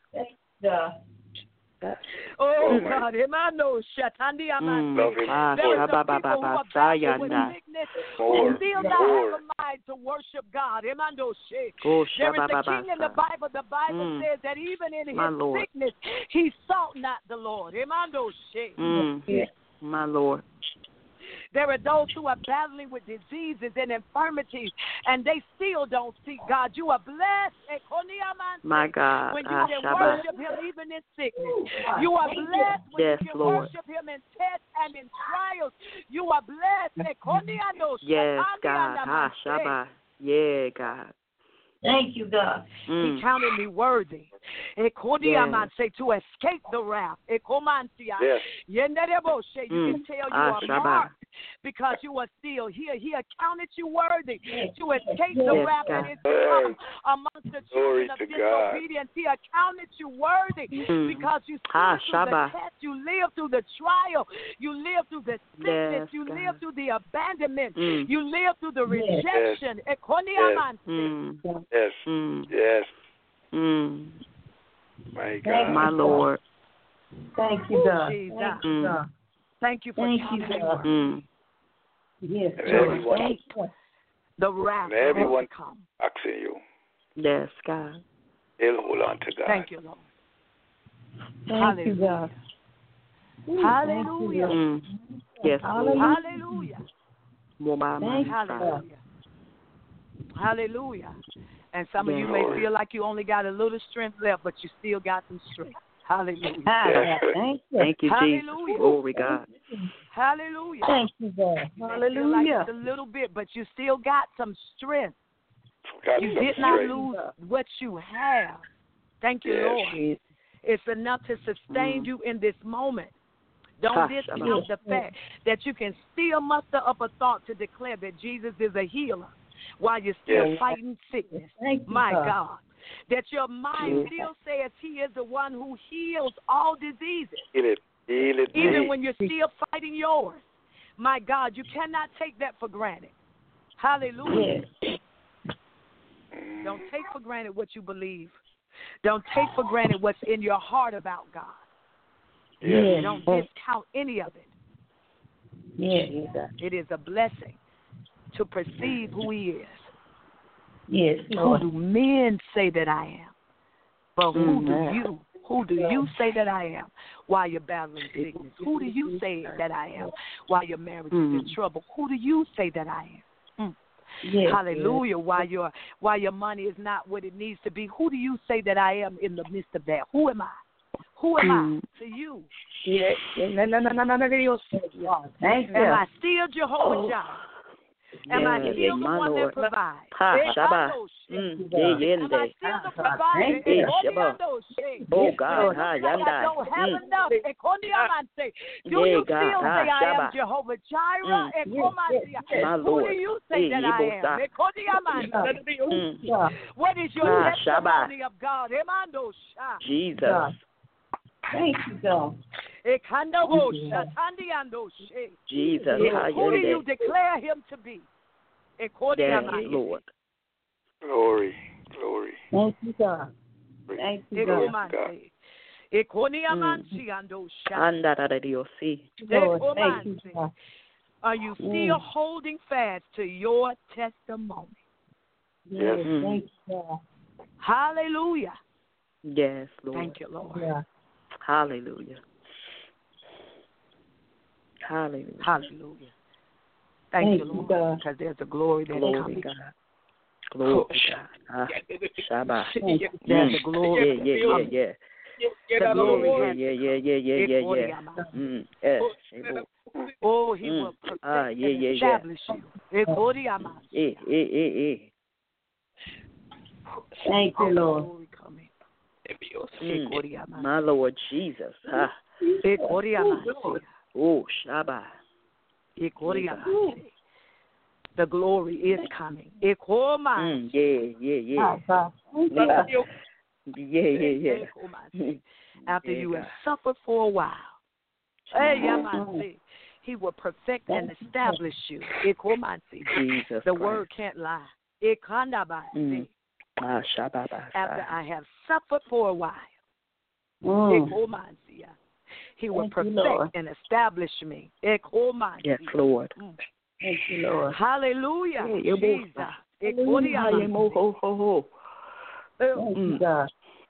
Oh, Oh, my- God, Emando shatandi amandi. Love him. Ah, There are More. some Shabba, people who Baba, are battling with Sayanda. sickness More. and still not More. have a mind to worship God. Emando she. Oh, There is Shabba, a Baba, king in the Sa. Bible. The Bible Mm. says that even in My his Lord. sickness, he sought not the Lord. Emando she. Mm. My Lord. There are those who are battling with diseases and infirmities, and they still don't seek God. You are blessed. Ekoniamansi, My God. when you Ah, can Shabba. worship him even in sickness. You are blessed when Yes, you can Lord. worship him in tests and in trials. You are blessed. Ekoniano Yes, God. Ah, shatandianamansi. Shabba. Yeah, God. Thank you, God. Mm. He counted me worthy Ekoniamansi, to escape the wrath. Ekomansia. Yes. Yendereboshe, you can Mm. tell you Ah, are Shabba. marked because you are still here. He accounted you worthy to escape the Yes, wrath God. that is to come amongst the Glory children of to God. disobedience. He accounted you worthy Mm. because you Ah, live through Shabba. the test, you live through the trial, you live through the sickness, Yes, you God. live through the abandonment, Mm. you live through the Yes. rejection. Ekoniamansi. Mm. Yes. Mm. Yes. Mm. My Thank God. My Lord. Thank you, God. Jesus. Thank you, Mm. God. Thank you for Thank you, counting me God. worthy Mm. Yes, And Lord. everyone- Thank you. the wrath And that is everyone to come. asking you, Yes, God. still hold on to God. Thank you, Lord. Thank you, God. Hallelujah. Mm. Yes, Lord. Hallelujah. More by my Thank you, side. Hallelujah. Hallelujah. And some of Yes. you may feel like you only got a little strength left, but you still got some strength. Hallelujah. Ah, Thank you. Thank you, Jesus. Hallelujah. Glory, God. Hallelujah. Thank you, God. You may feel like Hallelujah. it's a little bit, but you still got some strength. God, you did not lose what you have. Thank you, yes. Lord. It's enough to sustain mm. you in this moment. Don't discount the fact that you can still muster up a thought to declare that Jesus is a healer while you're still yes. fighting sickness. My God. God. That your mind still says he is the one who heals all diseases. Heal it. Heal it. Even when you're still fighting yours. My God, you cannot take that for granted. Hallelujah. Yes. Don't take for granted what you believe. Don't take for granted what's in your heart about God. Yes. Don't discount any of it. Yes. It is a blessing to perceive who he is. Yes, Lord. Who do men say that I am? But who mm-hmm. do you? Who do you say that I am while you're battling sickness? Who do you say that I am while your marriage mm. is in trouble? Who do you say that I am? Mm. Yes, Hallelujah. Yes. While your while your money is not what it needs to be, who do you say that I am in the midst of that? Who am I? Who am mm. I to you? Yes. No, no, no, no, no, no. Thank you. Am I still Jehovah Jireh? Am yeah, I still yeah, the one Lord. that provides? Ha, Shabbat. Mm, yeah, Am I still the provider? Yeah, Shabbat. Oh, God. Ha, Yanda. I don't have mm. enough. Do yeah, you God. still ha, say I Shabbat. am Jehovah Jireh? Mm. Yes, My Who Lord. do you say yeah, that I am? Mm. What is your ha, testimony Shabbat. of God? Jesus. God. Thank you, God. Jesus. Who do you declare him to be? Yes, Lord. Glory, glory. Thank you, God. Thank you, God. God. Lord, thank you, God. Are you still mm. holding fast to your testimony? Yes, mm. thank you, God. Hallelujah. Yes, Lord. Thank you, Lord. Yeah. Hallelujah. Hallelujah. Hallelujah. Thank, Thank you, Lord, because there's a glory that glory, comes. God. Glory, God. Ah, Shabbat. There's a glory. Yeah, yeah, yeah, yeah. The glory. Yeah, yeah, yeah, yeah, yeah, yeah, yeah. Mm. Yes. Oh, he mm. will perfect ah, yeah, yeah, and establish yeah. you. Eh, eh, eh, eh. Thank you, Lord. Mm. My Lord Jesus. Ah. Oh, Shabbat. The glory is coming. Mm, yeah, yeah, yeah. Yeah, yeah, yeah. After yeah, you God. have suffered for a while, he will perfect and establish you. Jesus the Christ. word can't lie. Mm. Ah, After I have suffered for a while, mm. he will Thank perfect you, and establish me. Yes, Lord. Mm. Thank you, Lord. Hallelujah. Yeah, Jesus. Hallelujah. Ho, ho, ho. Thank you, God.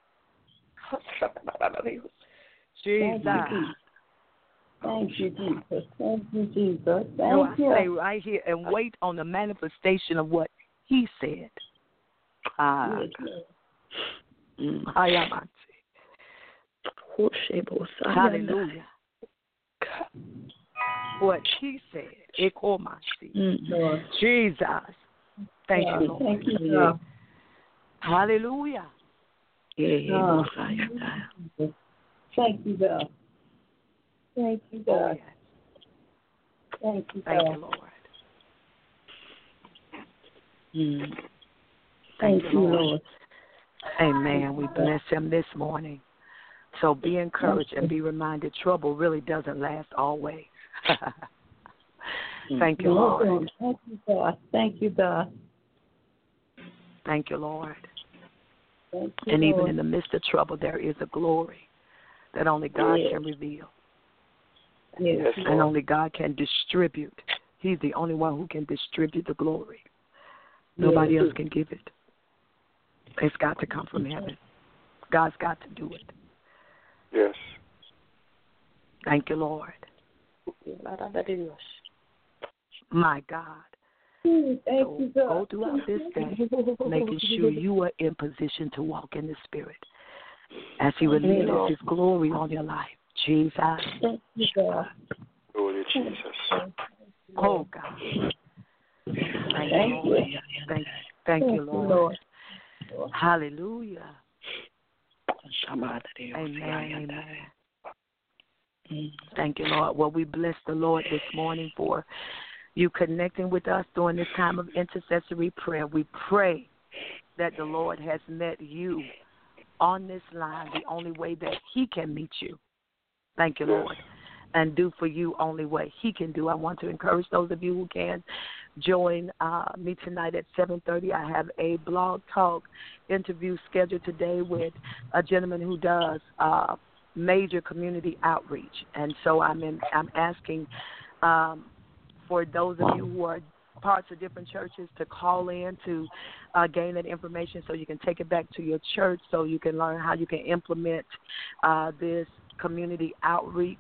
Jesus. Thank you, Jesus. Thank you, Jesus. Thank no, I you. Stay right here and wait on the manifestation of what he said. Ah. Mm. Hallelujah. What he said. Mm. Jesus. Thank yeah, you, Lord. Thank you, God. Hallelujah. Yeah, yeah, Oh. yeah. Thank you, God. Thank you, God. Oh, yes. Thank you, Thank God. you, Lord. Mm. Thank, Thank you, you, Lord. Lord. Amen. We bless him this morning. So be encouraged and be reminded trouble really doesn't last always. Thank you, Lord. Thank you, God. Thank you, God. Thank you, Lord. Thank you, and Lord. even in the midst of trouble, there is a glory that only God yes. can reveal. Yes. And only God can distribute. He's the only one who can distribute the glory. Nobody yes. else can give it. It's got to come from heaven. God's got to do it. Yes. Thank you, Lord. My God. Thank so you, God. Go throughout this day, making sure you are in position to walk in the Spirit as He releases His glory on your life. Jesus. Thank you, God. Glory to Jesus. Oh, God. Thank, Thank you, Lord. you. Thank, Thank you, Lord. Lord. Hallelujah. Amen. Amen. Thank you, Lord. Well, we bless the Lord this morning for you connecting with us during this time of intercessory prayer. We pray that the Lord has met you on this line the only way that he can meet you. Thank you, Lord. And do for you only what he can do. I want to encourage those of you who can join uh, me tonight at seven thirty. I have a blog talk interview scheduled today with a gentleman who does uh, major community outreach. And so I'm in, I'm asking um, for those of you who are parts of different churches to call in to uh, gain that information so you can take it back to your church, so you can learn how you can implement uh, this community outreach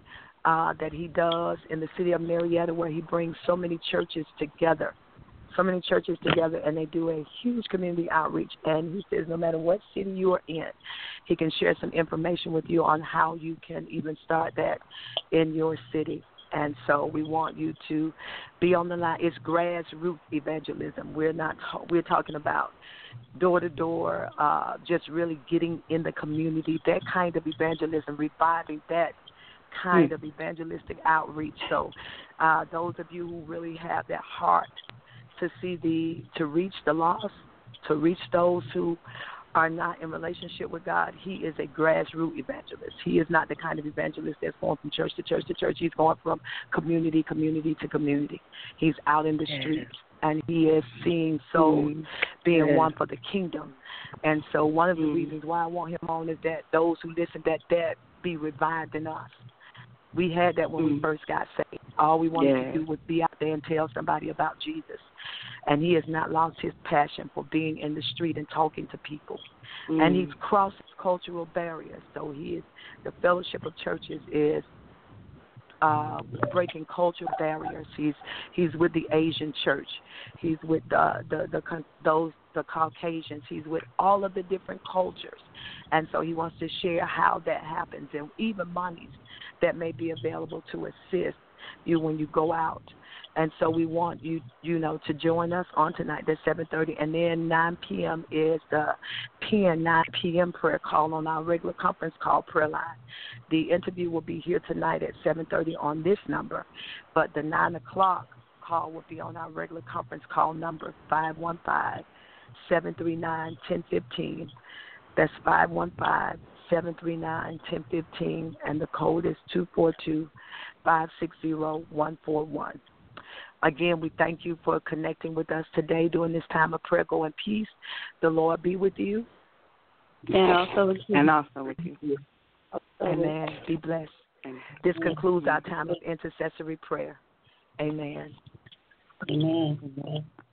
uh, that he does in the city of Marietta, where he brings so many churches together, so many churches together, and they do a huge community outreach. And he says no matter what city you are in, he can share some information with you on how you can even start that in your city. And so we want you to be on the line. It's grassroots evangelism. We're not. We're talking about door to door, uh, just really getting in the community. That kind of evangelism, reviving that kind mm. of evangelistic outreach. So uh, those of you who really have that heart to see the to reach the lost, to reach those who are not in relationship with God, he is a grassroots evangelist. He is not the kind of evangelist that's going from church to church to church. He's going from community, community to community. He's out in the yeah. streets, and he is seeing souls mm. being yeah. won for the kingdom. And so one of the mm. reasons why I want him on is that those who listen, that that be revived in us. We had that when mm. we first got saved. All we wanted yeah. to do was be out there and tell somebody about Jesus. And he has not lost his passion for being in the street and talking to people. Mm. And he's crossed cultural barriers. So he is, the Fellowship of Churches is uh, breaking cultural barriers. He's he's with the Asian church. He's with the, the, the those the Caucasians. He's with all of the different cultures. And so he wants to share how that happens, and even monies that may be available to assist you when you go out. And so we want you, you know, to join us on tonight at seven thirty, and then nine p.m. is the P.M. nine p.m. prayer call on our regular conference call prayer line. The interview will be here tonight at seven thirty on this number, but the nine o'clock call will be on our regular conference call number, five one five, seven three nine, one zero one five. That's five one five, seven three nine, one zero one five, and the code is two four two, five six zero, one four one. Again, we thank you for connecting with us today during this time of prayer. Go in peace. The Lord be with you. And also with you. And also with you. Amen. Be blessed. Amen. This concludes our time of intercessory prayer. Amen. Amen. Amen.